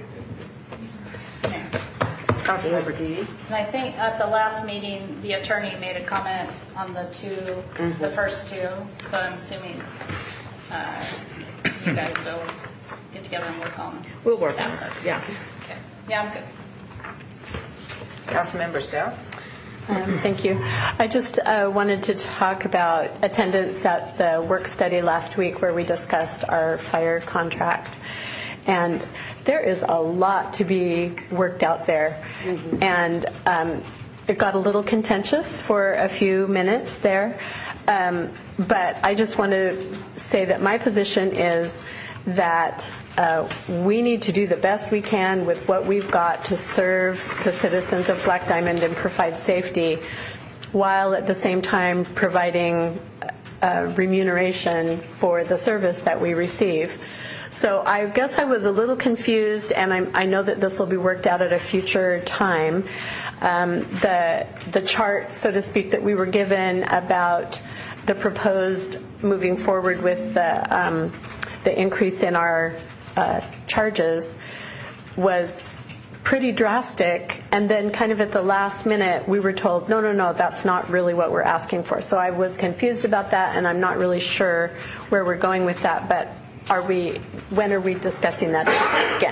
Councilmember Dede? And I think at the last meeting, the attorney made a comment on the two, Mm-hmm. the first two, so I'm assuming uh, you guys will get together and work on We'll work that on it, part. yeah. Okay. Yeah, I'm good. Councilmember Stout? Um, Thank you. I just uh, wanted to talk about attendance at the work study last week where we discussed our fire contract. And there is a lot to be worked out there. Mm-hmm. And um, it got a little contentious for a few minutes there. Um, but I just want to say that my position is that uh, we need to do the best we can with what we've got to serve the citizens of Black Diamond and provide safety, while at the same time providing uh, remuneration for the service that we receive. So I guess I was a little confused, and I'm, I know that this will be worked out at a future time. Um, the the chart, so to speak, that we were given about the proposed moving forward with the um, the increase in our uh, charges was pretty drastic, and then kind of at the last minute we were told, no, no, no, that's not really what we're asking for. So I was confused about that, and I'm not really sure where we're going with that, but are we, when are we discussing that again?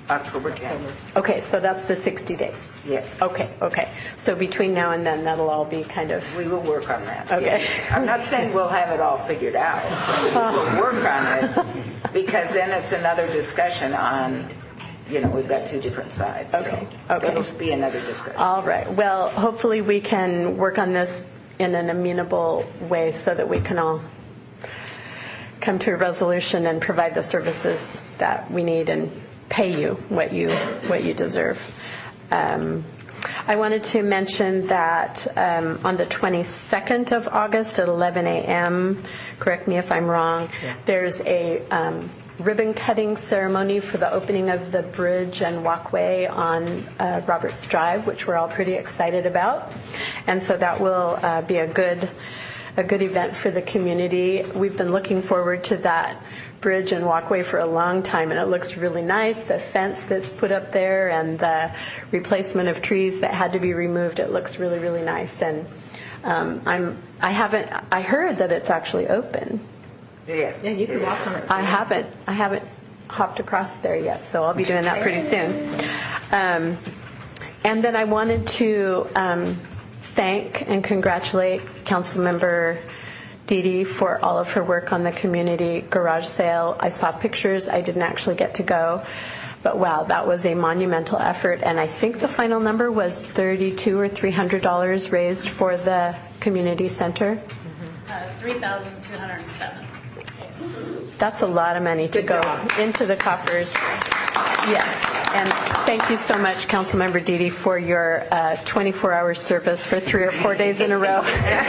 October tenth. Okay, so that's the sixty days. Yes. Okay, okay. So between now and then, that'll all be kind of... We will work on that. Okay. Yes. I'm not saying we'll have it all figured out. We'll work on it because then it's another discussion on, you know, we've got two different sides. Okay, So okay. it'll be another discussion. All right. Well, hopefully we can work on this in an amenable way so that we can all come to a resolution and provide the services that we need and pay you what you what you deserve. Um, I wanted to mention that um, on the twenty-second of August at eleven a.m., correct me if I'm wrong, yeah. There's a um, ribbon cutting ceremony for the opening of the bridge and walkway on uh, Roberts Drive, which we're all pretty excited about. And so that will uh, be a good a good event for the community. We've been looking forward to that bridge and walkway for a long time, and it looks really nice. The fence that's put up there and the replacement of trees that had to be removed, it looks really, really nice. And um, I'm I haven't I heard that it's actually open. Yeah, yeah, you can walk on it. I haven't I haven't hopped across there yet, so I'll be doing that pretty soon. Um, and then I wanted to um, thank and congratulate Councilmember Dee Dee for all of her work on the community garage sale. I saw pictures. I didn't actually get to go. But wow, that was a monumental effort. And I think the final number was thirty-two or three hundred dollars raised for the community center. Mm-hmm. Uh, three thousand two hundred seven. That's a lot of money to Good go job. into the coffers. Yes. And thank you so much, Councilmember Dee Dee, for your uh, twenty-four hour service for three or four days in a row.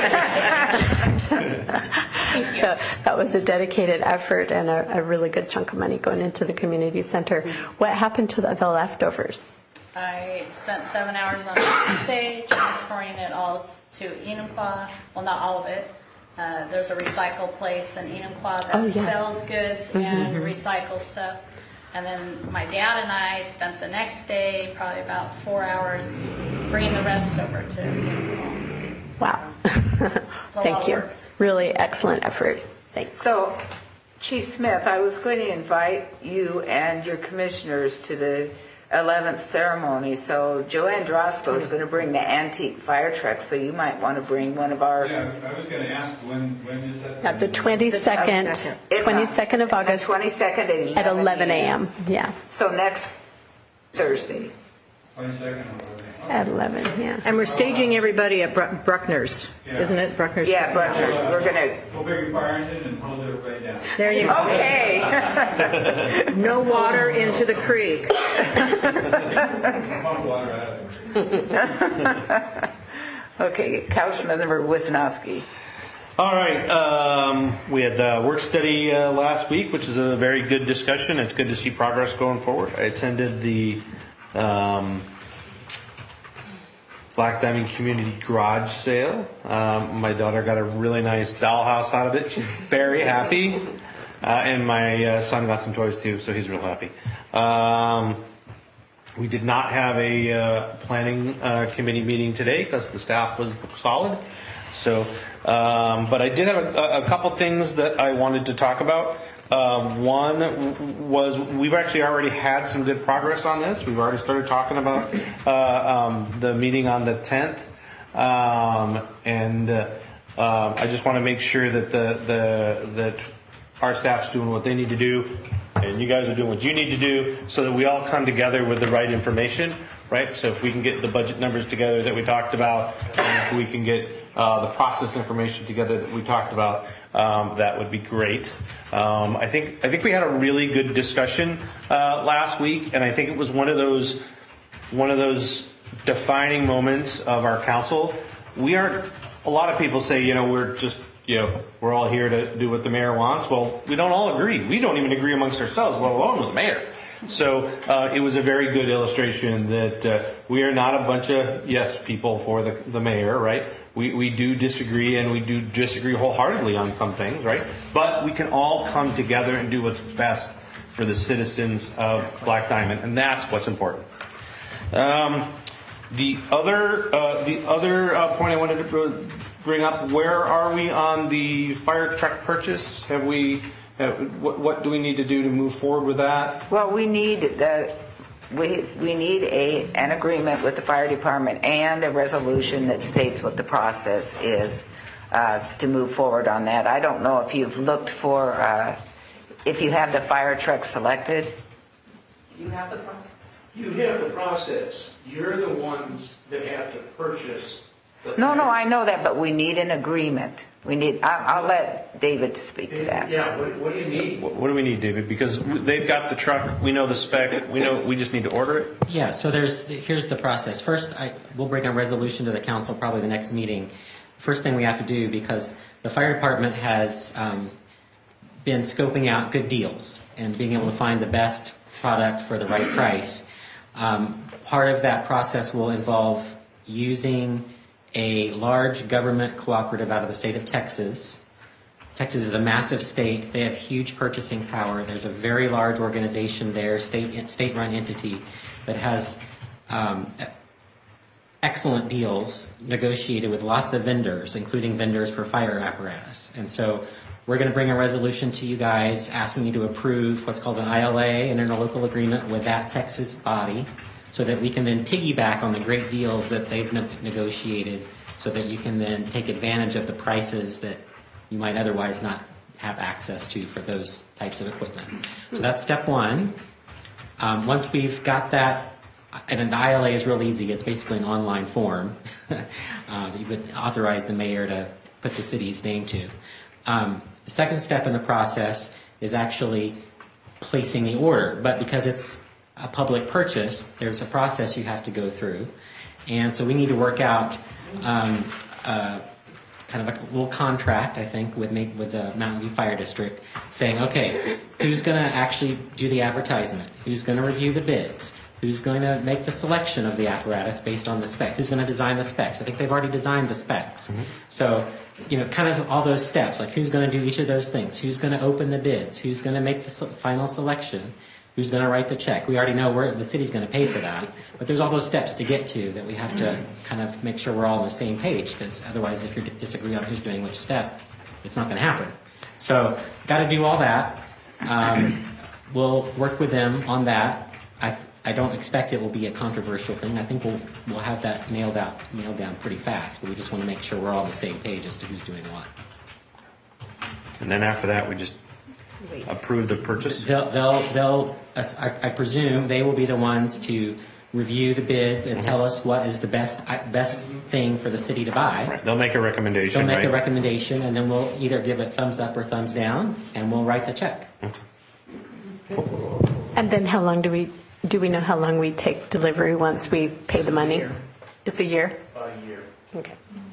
So that was a dedicated effort and a, a really good chunk of money going into the community center. What happened to the, the leftovers? I spent seven hours on Tuesday transporting it all to Enumclaw. Well, not all of it. Uh, there's a recycle place in Enumclaw that Oh, yes. sells goods and recycles stuff. And then my dad and I spent the next day, probably about four hours, bringing the rest over to Enumclaw. Wow. a Thank lot you. of work. Really excellent effort. Thanks. So, Chief Smith, I was going to invite you and your commissioners to the eleventh ceremony. So Joanne Drosco is going to bring the antique fire truck, so you might want to bring one of our... Yeah, I was going to ask, when, when is that? At the twenty-second, It's twenty-second of on August the twenty-second at at eleven a.m. Yeah, So next Thursday. twenty-second of November. at eleven, yeah. And we're staging everybody at Bru- Bruckner's, Yeah. isn't it? Bruckner's. Yeah, Bruckner's. We're going to... We'll bring your fire engine and hose everybody down. There you go. Okay. No water into the creek. Pump water out of it. Okay, Councilmember Wisnowski. All right. Um, we had the work study uh, last week, which is a very good discussion. It's good to see progress going forward. I attended the um, Black Diamond Community Garage Sale. Um, my daughter got a really nice dollhouse out of it. She's very happy. Uh, and my uh, son got some toys too, so he's real happy. Um, we did not have a uh, planning uh, committee meeting today because the staff was solid. So, um, but I did have a, a couple things that I wanted to talk about. Um, one was we've actually already had some good progress on this. We've already started talking about uh, um, the meeting on the tenth, um, and uh, uh, I just want to make sure that the, the that our staff's doing what they need to do, and you guys are doing what you need to do, so that we all come together with the right information, right? So if we can get the budget numbers together that we talked about, and if we can get uh, the process information together that we talked about, um, that would be great. Um, I think I think we had a really good discussion uh, last week, and I think it was one of those one of those defining moments of our council. We aren't. A lot of people say, you know, we're just, you know, we're all here to do what the mayor wants. Well, we don't all agree. We don't even agree amongst ourselves, let alone with the mayor. So uh, it was a very good illustration that uh, we are not a bunch of yes people for the, the mayor, right? We we do disagree, and we do disagree wholeheartedly on some things, right? But we can all come together and do what's best for the citizens of Black Diamond, and that's what's important. Um, the other uh, the other uh, point I wanted to bring up: where are we on the fire truck purchase? Have we? Have, what, what do we need to do to move forward with that? Well, we need the we, we need a, an agreement with the fire department and a resolution that states what the process is uh, to move forward on that. I don't know if you've looked for, uh, if you have the fire truck selected. You have the process. You have the process. You're the ones that have to purchase the... No, no, I know that, but we need an agreement. We need, I, I'll let David speak to that. Yeah, what, what do you need? What, what do we need, David? Because they've got the truck, we know the spec, we know we just need to order it. Yeah, so there's here's the process. First, I, we'll bring a resolution to the council probably the next meeting. First thing we have to do, because the fire department has um, been scoping out good deals and being able to find the best product for the right price. Um, part of that process will involve using a large government cooperative out of the state of Texas. Texas is a massive state. They have huge purchasing power. There's a very large organization there, state state-run entity, that has um, excellent deals negotiated with lots of vendors, including vendors for fire apparatus. And so we're going to bring a resolution to you guys asking you to approve what's called an I L A, an interlocal agreement with that Texas body, so that we can then piggyback on the great deals that they've ne- negotiated, so that you can then take advantage of the prices that you might otherwise not have access to for those types of equipment. So that's step one. Um, once we've got that, and the I L A is real easy. It's basically an online form uh, that you would authorize the mayor to put the city's name to. Um, the second step in the process is actually placing the order, but because it's a public purchase, there's a process you have to go through. And so we need to work out um, uh, kind of a little contract, I think, with with the Mountain View Fire District, saying, okay, who's going to actually do the advertisement? Who's going to review the bids? Who's going to make the selection of the apparatus based on the spec? Who's going to design the specs? I think they've already designed the specs. Mm-hmm. So, you know, kind of all those steps, like who's going to do each of those things? Who's going to open the bids? Who's going to make the final selection? Who's going to write the check? We already know where the city's going to pay for that, but there's all those steps to get to that we have to kind of make sure we're all on the same page, because otherwise if you disagree on who's doing which step, it's not going to happen. So, got to do all that. Um, we'll work with them on that. I I don't expect it will be a controversial thing. I think we'll we'll have that nailed out, nailed down pretty fast. But we just want to make sure we're all on the same page as to who's doing what. And then after that, we just approve the purchase. They'll they'll they'll. I, I presume they will be the ones to review the bids and tell us what is the best best thing for the city to buy. Right. They'll make a recommendation. They'll make right? a recommendation, and then we'll either give it thumbs up or thumbs down, and we'll write the check. Okay. And then how long do we do we know how long we take delivery once we pay the money? year. It's a year? A year. Okay.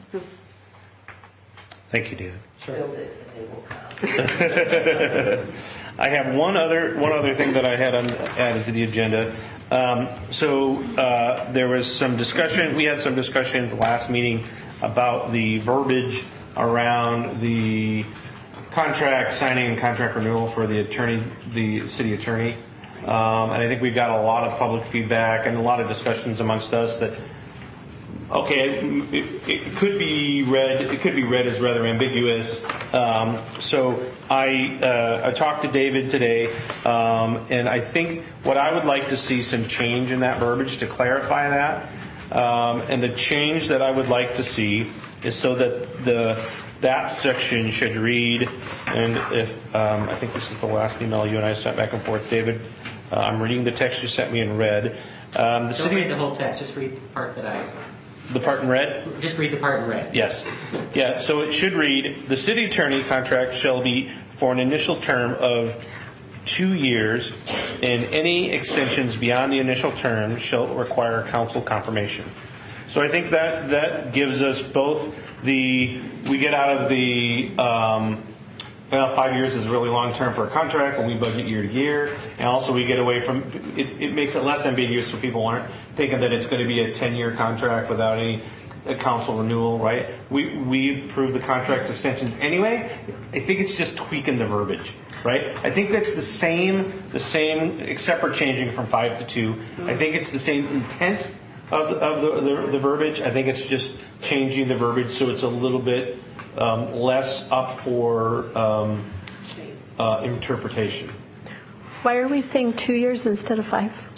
Thank you, David. Build it and they will come. I have one other one other thing that I had on, added to the agenda. Um, so uh, there was some discussion. We had some discussion at the last meeting about the verbiage around the contract signing and contract renewal for the attorney, the city attorney. Um, and I think we got a lot of public feedback and a lot of discussions amongst us that, okay, it, it could be read. It could be read as rather ambiguous. Um, so I uh, I talked to David today, um, and I think what I would like to see some change in that verbiage to clarify that. Um, and the change that I would like to see is so that the that section should read. And if um, I think this is the last email you and I sent back and forth, David. Uh, I'm reading the text you sent me in red. Um, the Don't city, read the whole text. Just read the part that I. The part in red? Just read the part in red. Yes. Yeah, so it should read, the city attorney contract shall be for an initial term of two years, and any extensions beyond the initial term shall require council confirmation. So I think that that gives us both the, we get out of the, um, well, five years is a really long term for a contract when we budget year to year, and also we get away from, it, it makes it less ambiguous so people aren't thinking that it's going to be a ten-year contract without any a council renewal, right? We we approve the contract extensions anyway. I think it's just tweaking the verbiage, right? I think that's the same, the same, except for changing from five to two. I think it's the same intent of the, of the, the, the verbiage. I think it's just changing the verbiage so it's a little bit um, less up for um, uh, interpretation. Why are we saying two years instead of five?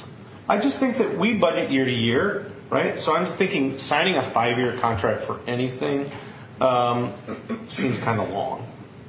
I just think that we budget year to year, right? So I'm just thinking signing a five-year contract for anything um, seems kind of long.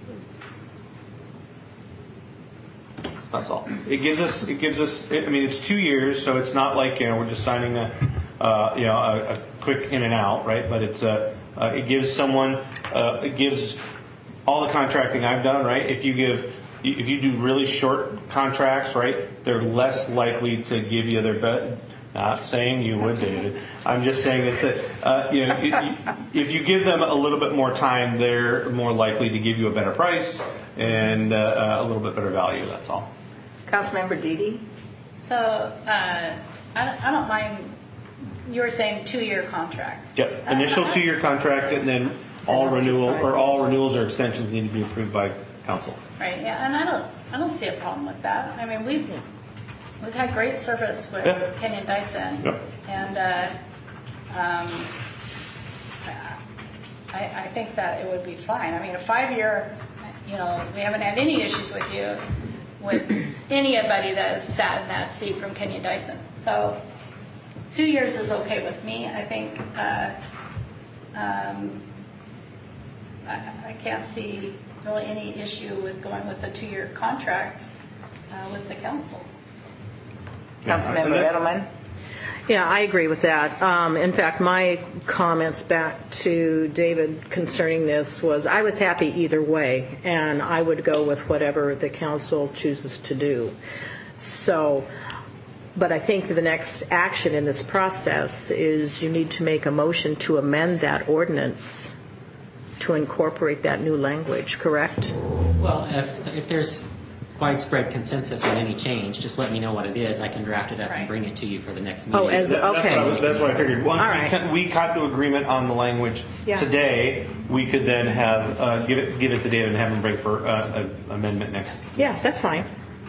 That's all. It gives us. It gives us. I mean, it's two years, so it's not like, you know, we're just signing a, uh, you know, a, a quick in and out, right? But it's a. Uh, it gives someone. Uh, it gives all the contracting I've done, right? If you give, if you do really short contracts, right, they're less likely to give you their. Be- not saying you would, David. I'm just saying is that uh, you know, if you give them a little bit more time, they're more likely to give you a better price and uh, a little bit better value. That's all. Councilmember Dede? So uh, I, don't, I don't mind, you were saying two-year contract. Yep. Initial Uh, two-year contract, and then all renewal or all renewals or extensions need to be approved by council. Right, yeah, and I don't, I don't see a problem with that. I mean, we've, we've had great service with Yeah. Kenyon Dyson. Yep. And uh, um, I, I think that it would be fine. I mean, a five-year, you know, we haven't had any issues with you, with anybody that has sat in that seat from Kenyon Dyson. So two years is okay with me. I think uh, um, I, I can't see really any issue with going with a two-year contract uh, with the council. Councilmember Edelman? Yeah, I agree with that. Um, in fact, my comments back to David concerning this was I was happy either way, and I would go with whatever the council chooses to do. So, but I think the next action in this process is you need to make a motion to amend that ordinance to incorporate that new language, correct? Well, if, if there's widespread consensus on any change, just let me know what it is. I can draft it up and bring it to you for the next meeting. Oh, as That- okay. That's what I, that's what I figured. Once All we, right. ca- we got to agreement on the language Yeah. today, we could then have uh, give it give it to David and have him bring for uh, an amendment next. Yeah, that's fine.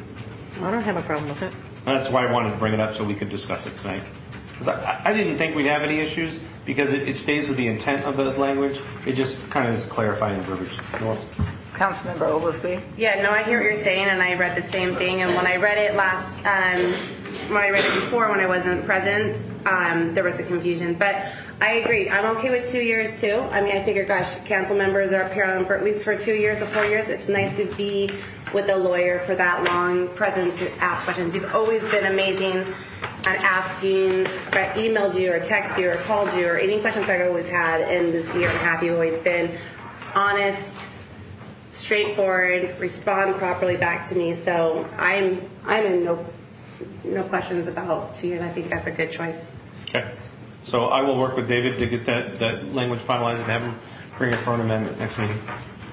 I don't have a problem with it. That's why I wanted to bring it up so we could discuss it tonight. Because I, I didn't think we'd have any issues because it, it stays with the intent of the language. It just kind of is clarifying verbiage. North. Councilmember Oglesby? Yeah, no, I hear what you're saying, and I read the same thing. And when I read it last, um, when I read it before, when I wasn't present, um, there was a confusion. But I agree. I'm okay with two years too. I mean, I figure, gosh, council members are up here on for at least for two years or four years. It's nice to be with a lawyer for that long, present to ask questions. You've always been amazing at asking. If I emailed you or texted you or called you or any questions I've always had in this year and a half, you've always been honest, straightforward, respond properly back to me. So I'm I'm in no no questions about two years. I think that's a good choice. Okay. So I will work with David to get that, that language finalized and have him bring it for an amendment next meeting.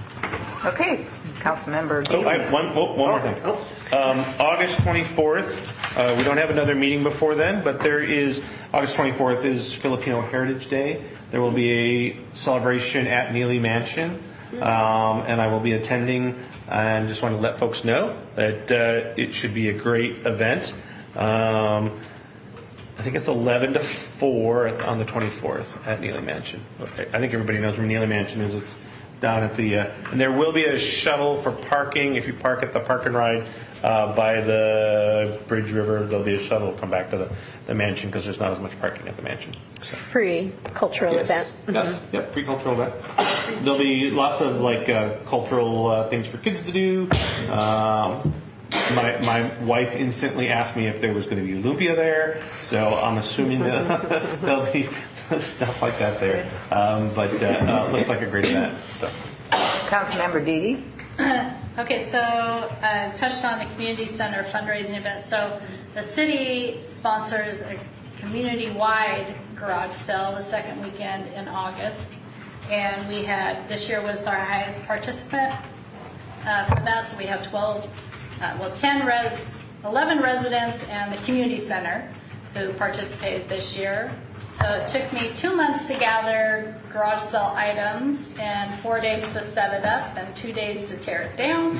Okay. Councilmember Oh, Dede? I have one, oh, one more thing. Um, August twenty-fourth, uh, we don't have another meeting before then, but there is, August twenty-fourth is Filipino Heritage Day. There will be a celebration at Neely Mansion, um, and I will be attending, and just want to let folks know that uh, it should be a great event. Um, I think it's eleven to four on the twenty-fourth at Neely Mansion. I think everybody knows where Neely Mansion is. It's down at the, uh, and there will be a shuttle for parking. If you park at the park and ride uh, by the Bridge River, there'll be a shuttle come back to the, the mansion because there's not as much parking at the mansion. So. Free cultural Yes. event. Yes, yep, free cultural event. There'll be lots of like uh, cultural uh, things for kids to do. Um, my my wife instantly asked me if there was going to be lumpia there, so I'm assuming that there'll be stuff like that there. Um, but uh, uh, looks like a great event. So. Councilmember Dede? Okay, so uh, touched on the community center fundraising event. So the city sponsors a community-wide garage sale the second weekend in August, and we had this year was our highest participant uh, for that. So we have twelve, uh, well, ten, res, eleven residents and the community center who participated this year. So it took me two months to gather garage sale items and four days to set it up and two days to tear it down.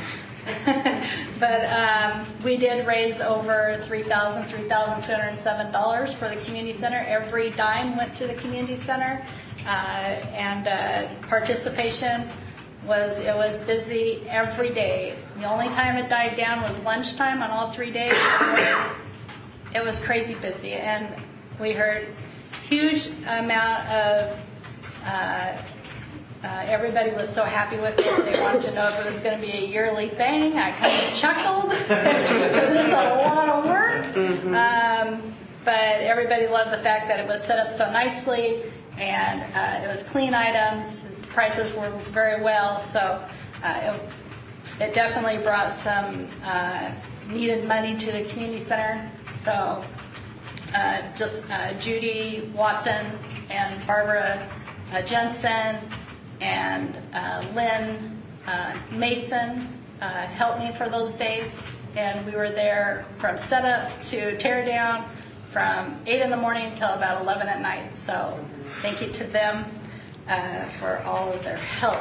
But um, we did raise over three thousand dollars, three thousand two hundred seven dollars for the community center. Every dime went to the community center. Uh, and uh, participation was, it was busy every day. The only time it died down was lunchtime on all three days. Otherwise, it was crazy busy, and we heard huge amount of. Uh, Uh, everybody was so happy with it. They wanted to know if it was going to be a yearly thing. I kind of chuckled because it's a lot of work. Mm-hmm. Um, but everybody loved the fact that it was set up so nicely, and uh, it was clean items. Prices were very well, so uh, it, it definitely brought some uh, needed money to the community center. So uh, just uh, Judy Watson and Barbara uh, Jensen and uh, Lynn uh, Mason uh, helped me for those days, and we were there from setup to tear down from eight in the morning till about eleven at night. So thank you to them uh, for all of their help.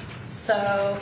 So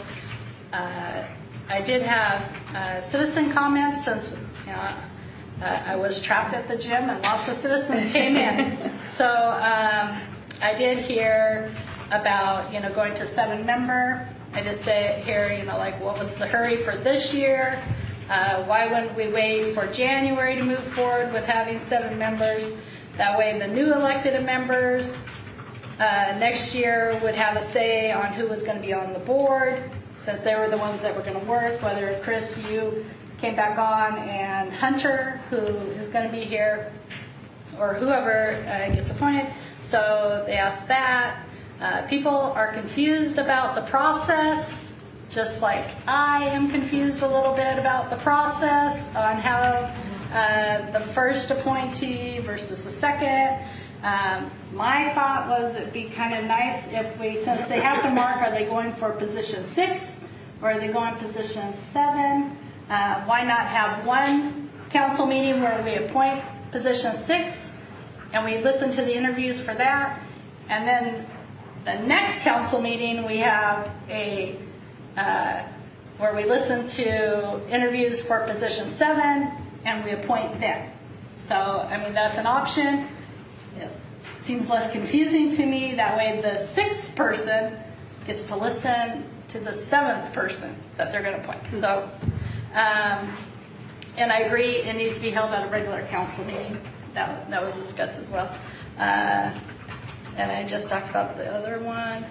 uh, I did have uh, citizen comments since you know uh, I was trapped at the gym and lots of citizens came in. So um, I did hear about, you know, going to seven member. I just say here, you know, like what was the hurry for this year? Uh, why wouldn't we wait for January to move forward with having seven members? That way the new elected members uh, next year would have a say on who was going to be on the board, since they were the ones that were going to work, whether Chris, you came back on, and Hunter, who is going to be here, or whoever uh, gets appointed. So they asked that. Uh, people are confused about the process, just like I am confused a little bit about the process on how uh, the first appointee versus the second. Um, my thought was it'd be kind of nice if we, since they have to mark, are they going for position six or are they going position seven? Uh, why not have one council meeting where we appoint position six and we listen to the interviews for that, and then the next council meeting, we have a, uh, where we listen to interviews for position seven, and we appoint them. So, I mean, that's an option. It seems less confusing to me. That way the sixth person gets to listen to the seventh person that they're going to appoint. So, um, and I agree, it needs to be held at a regular council meeting. That, that was discussed as well. Uh, And I just talked about the other one.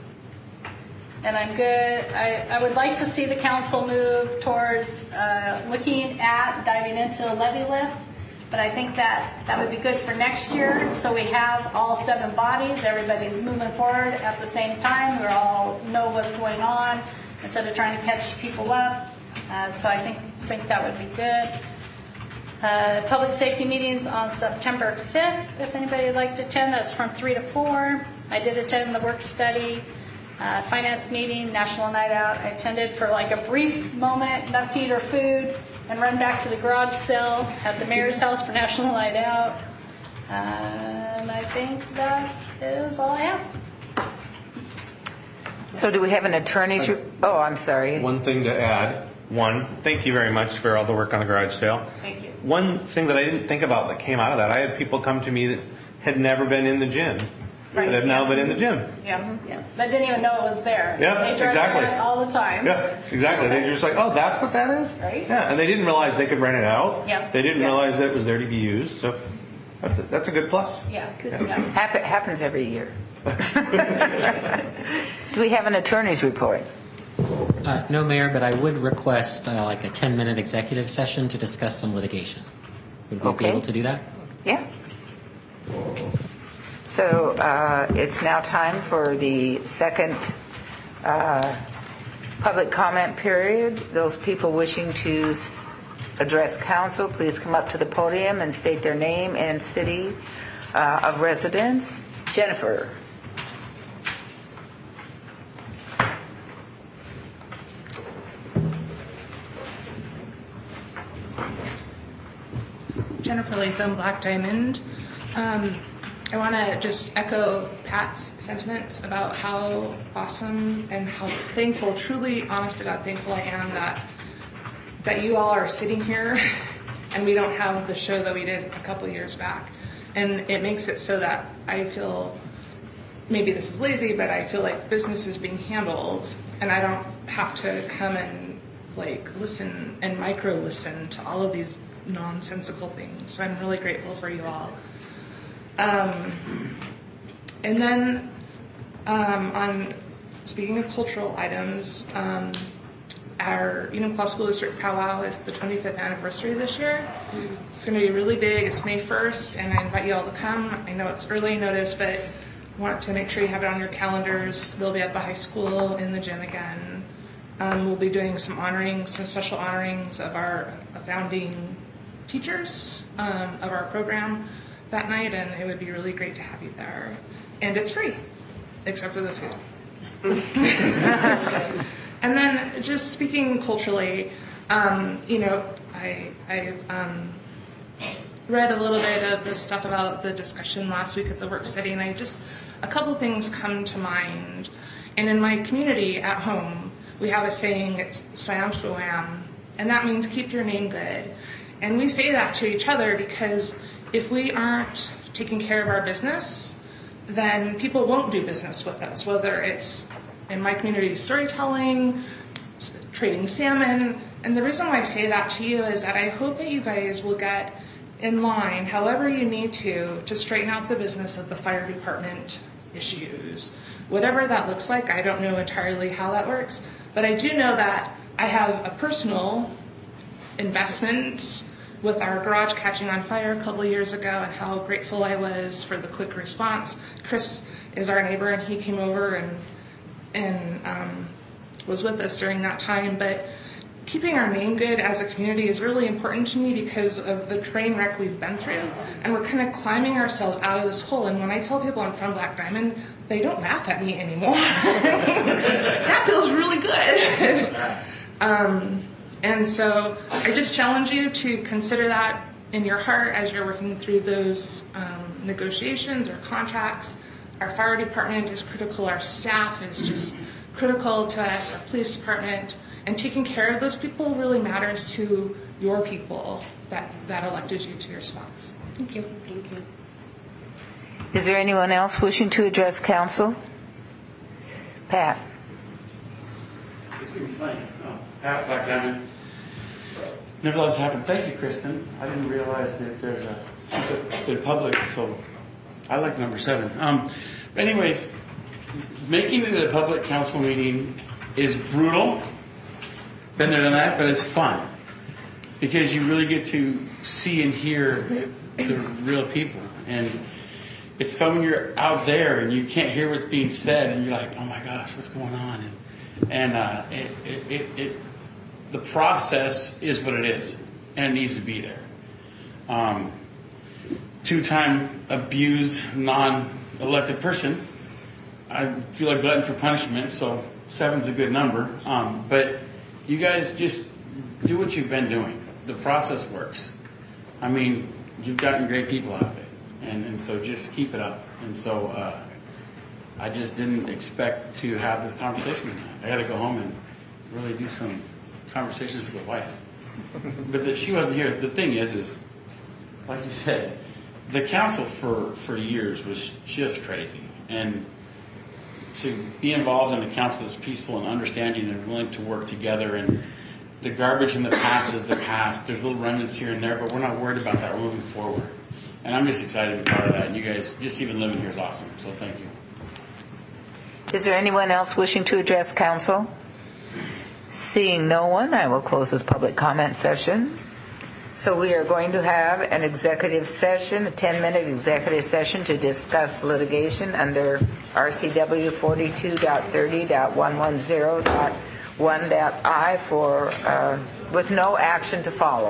And I'm good. I, I would like to see the council move towards uh, looking at diving into a levy lift. But I think that that would be good for next year. So we have all seven bodies. Everybody's moving forward at the same time. We all know what's going on instead of trying to catch people up. Uh, so I think, think that would be good. Uh, public safety meetings on September fifth, if anybody would like to attend. That's from three to four. I did attend the work study, uh, finance meeting, national night out. I attended for like a brief moment, enough to eat our food, and run back to the garage sale at the mayor's house for national night out. Uh, and I think that is all I have. So do we have an attorney's? Re- oh, I'm sorry. One thing to add. One, thank you very much for all the work on the garage sale. Thank you. One thing that I didn't think about that came out of that, I had people come to me that had never been in the gym, Right, that have now yes. been in the gym. Yeah. yeah. That didn't even know it was there. Yeah, they drive exactly. by it all the time. Yeah, exactly. They're just like, oh, that's what that is? Right. Yeah, and they didn't realize they could rent it out. Yeah. They didn't Yeah. realize that it was there to be used. So that's a, that's a good plus. Yeah. Good. Yeah. Yeah. Happen, happens every year. Do we have an attorney's report? Uh, no, Mayor, but I would request uh, like a ten-minute executive session to discuss some litigation. Would we Okay. be able to do that? Yeah. So uh, it's now time for the second uh, public comment period. Those people wishing to s- address council, please come up to the podium and state their name and city uh, of residence. Jennifer. Jennifer Latham, Black Diamond. Um, I want to just echo Pat's sentiments about how awesome and how thankful, truly, honest to God, thankful I am that that you all are sitting here and we don't have the show that we did a couple years back. And it makes it so that I feel, maybe this is lazy, but I feel like business is being handled and I don't have to come and like listen and micro listen to all of these nonsensical things. So I'm really grateful for you all. Um, and then um, on speaking of cultural items, um, our Enumclaw School District Powwow is the twenty-fifth anniversary this year. It's going to be really big. It's May first, and I invite you all to come. I know it's early notice, but I want to make sure you have it on your calendars. We'll be at the high school in the gym again. Um, we'll be doing some honoring, some special honorings of our founding teachers um, of our program that night, and it would be really great to have you there. And it's free, except for the food. And then just speaking culturally, um, you know, I, I've um, read a little bit of the stuff about the discussion last week at the work study, and I just, a couple things come to mind. And in my community at home, we have a saying, it's swam swam, and that means keep your name good. And we say that to each other because if we aren't taking care of our business, then people won't do business with us, whether it's in my community storytelling, trading salmon. And the reason why I say that to you is that I hope that you guys will get in line, however you need to, to straighten out the business of the fire department issues. Whatever that looks like, I don't know entirely how that works, but I do know that I have a personal investment with our garage catching on fire a couple of years ago and how grateful I was for the quick response. Chris is our neighbor, and he came over and and um, was with us during that time. But keeping our name good as a community is really important to me because of the train wreck we've been through. And we're kind of climbing ourselves out of this hole. And when I tell people I'm from Black Diamond, they don't laugh at me anymore. That feels really good. um, and so I just challenge you to consider that in your heart as you're working through those um, negotiations or contracts. Our fire department is critical. Our staff is just critical to us. Our police department. And taking care of those people really matters to your people that, that elected you to your spots. Thank you. Thank you. Is there anyone else wishing to address council? Pat. This seems funny. Oh, Pat, Black Diamond. Never let this happen. Thank you, Kristen. I didn't realize that there's a secret in public, so I like number seven. Um, but anyways, making it a public council meeting is brutal. Been there, done that, but it's fun because you really get to see and hear the real people. And it's fun when you're out there and you can't hear what's being said, and you're like, "Oh my gosh, what's going on?" And, and uh, it, it, it, it, the process is what it is, and it needs to be there. Um, two-time abused, non-elected person. I feel like glutton for punishment, so seven's a good number. Um, but you guys just do what you've been doing. The process works. I mean, you've gotten great people out of it. And, and so just keep it up. And so uh, I just didn't expect to have this conversation tonight. I got to go home and really do some conversations with my wife. But the, she wasn't here. The thing is, is like you said, the council for, for years was just crazy. And to be involved in a council that's peaceful and understanding and willing to work together, and the garbage in the past is the past. There's little remnants here and there, but we're not worried about that. We're moving forward. And I'm just excited to be part of that. And you guys, just even living here is awesome. So thank you. Is there anyone else wishing to address council? Seeing no one, I will close this public comment session. So we are going to have an executive session, a ten-minute executive session to discuss litigation under R C W forty-two point thirty point one ten point one I for uh, with no action to follow.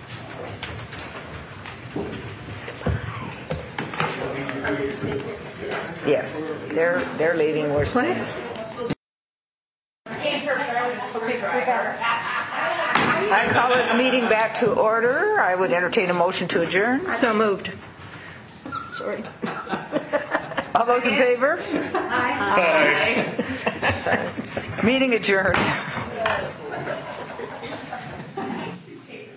Yes, they're they're leaving. We're staying. I call this meeting back to order. I would entertain a motion to adjourn. So moved. Sorry. All those in favor? Aye. Aye. Meeting adjourned.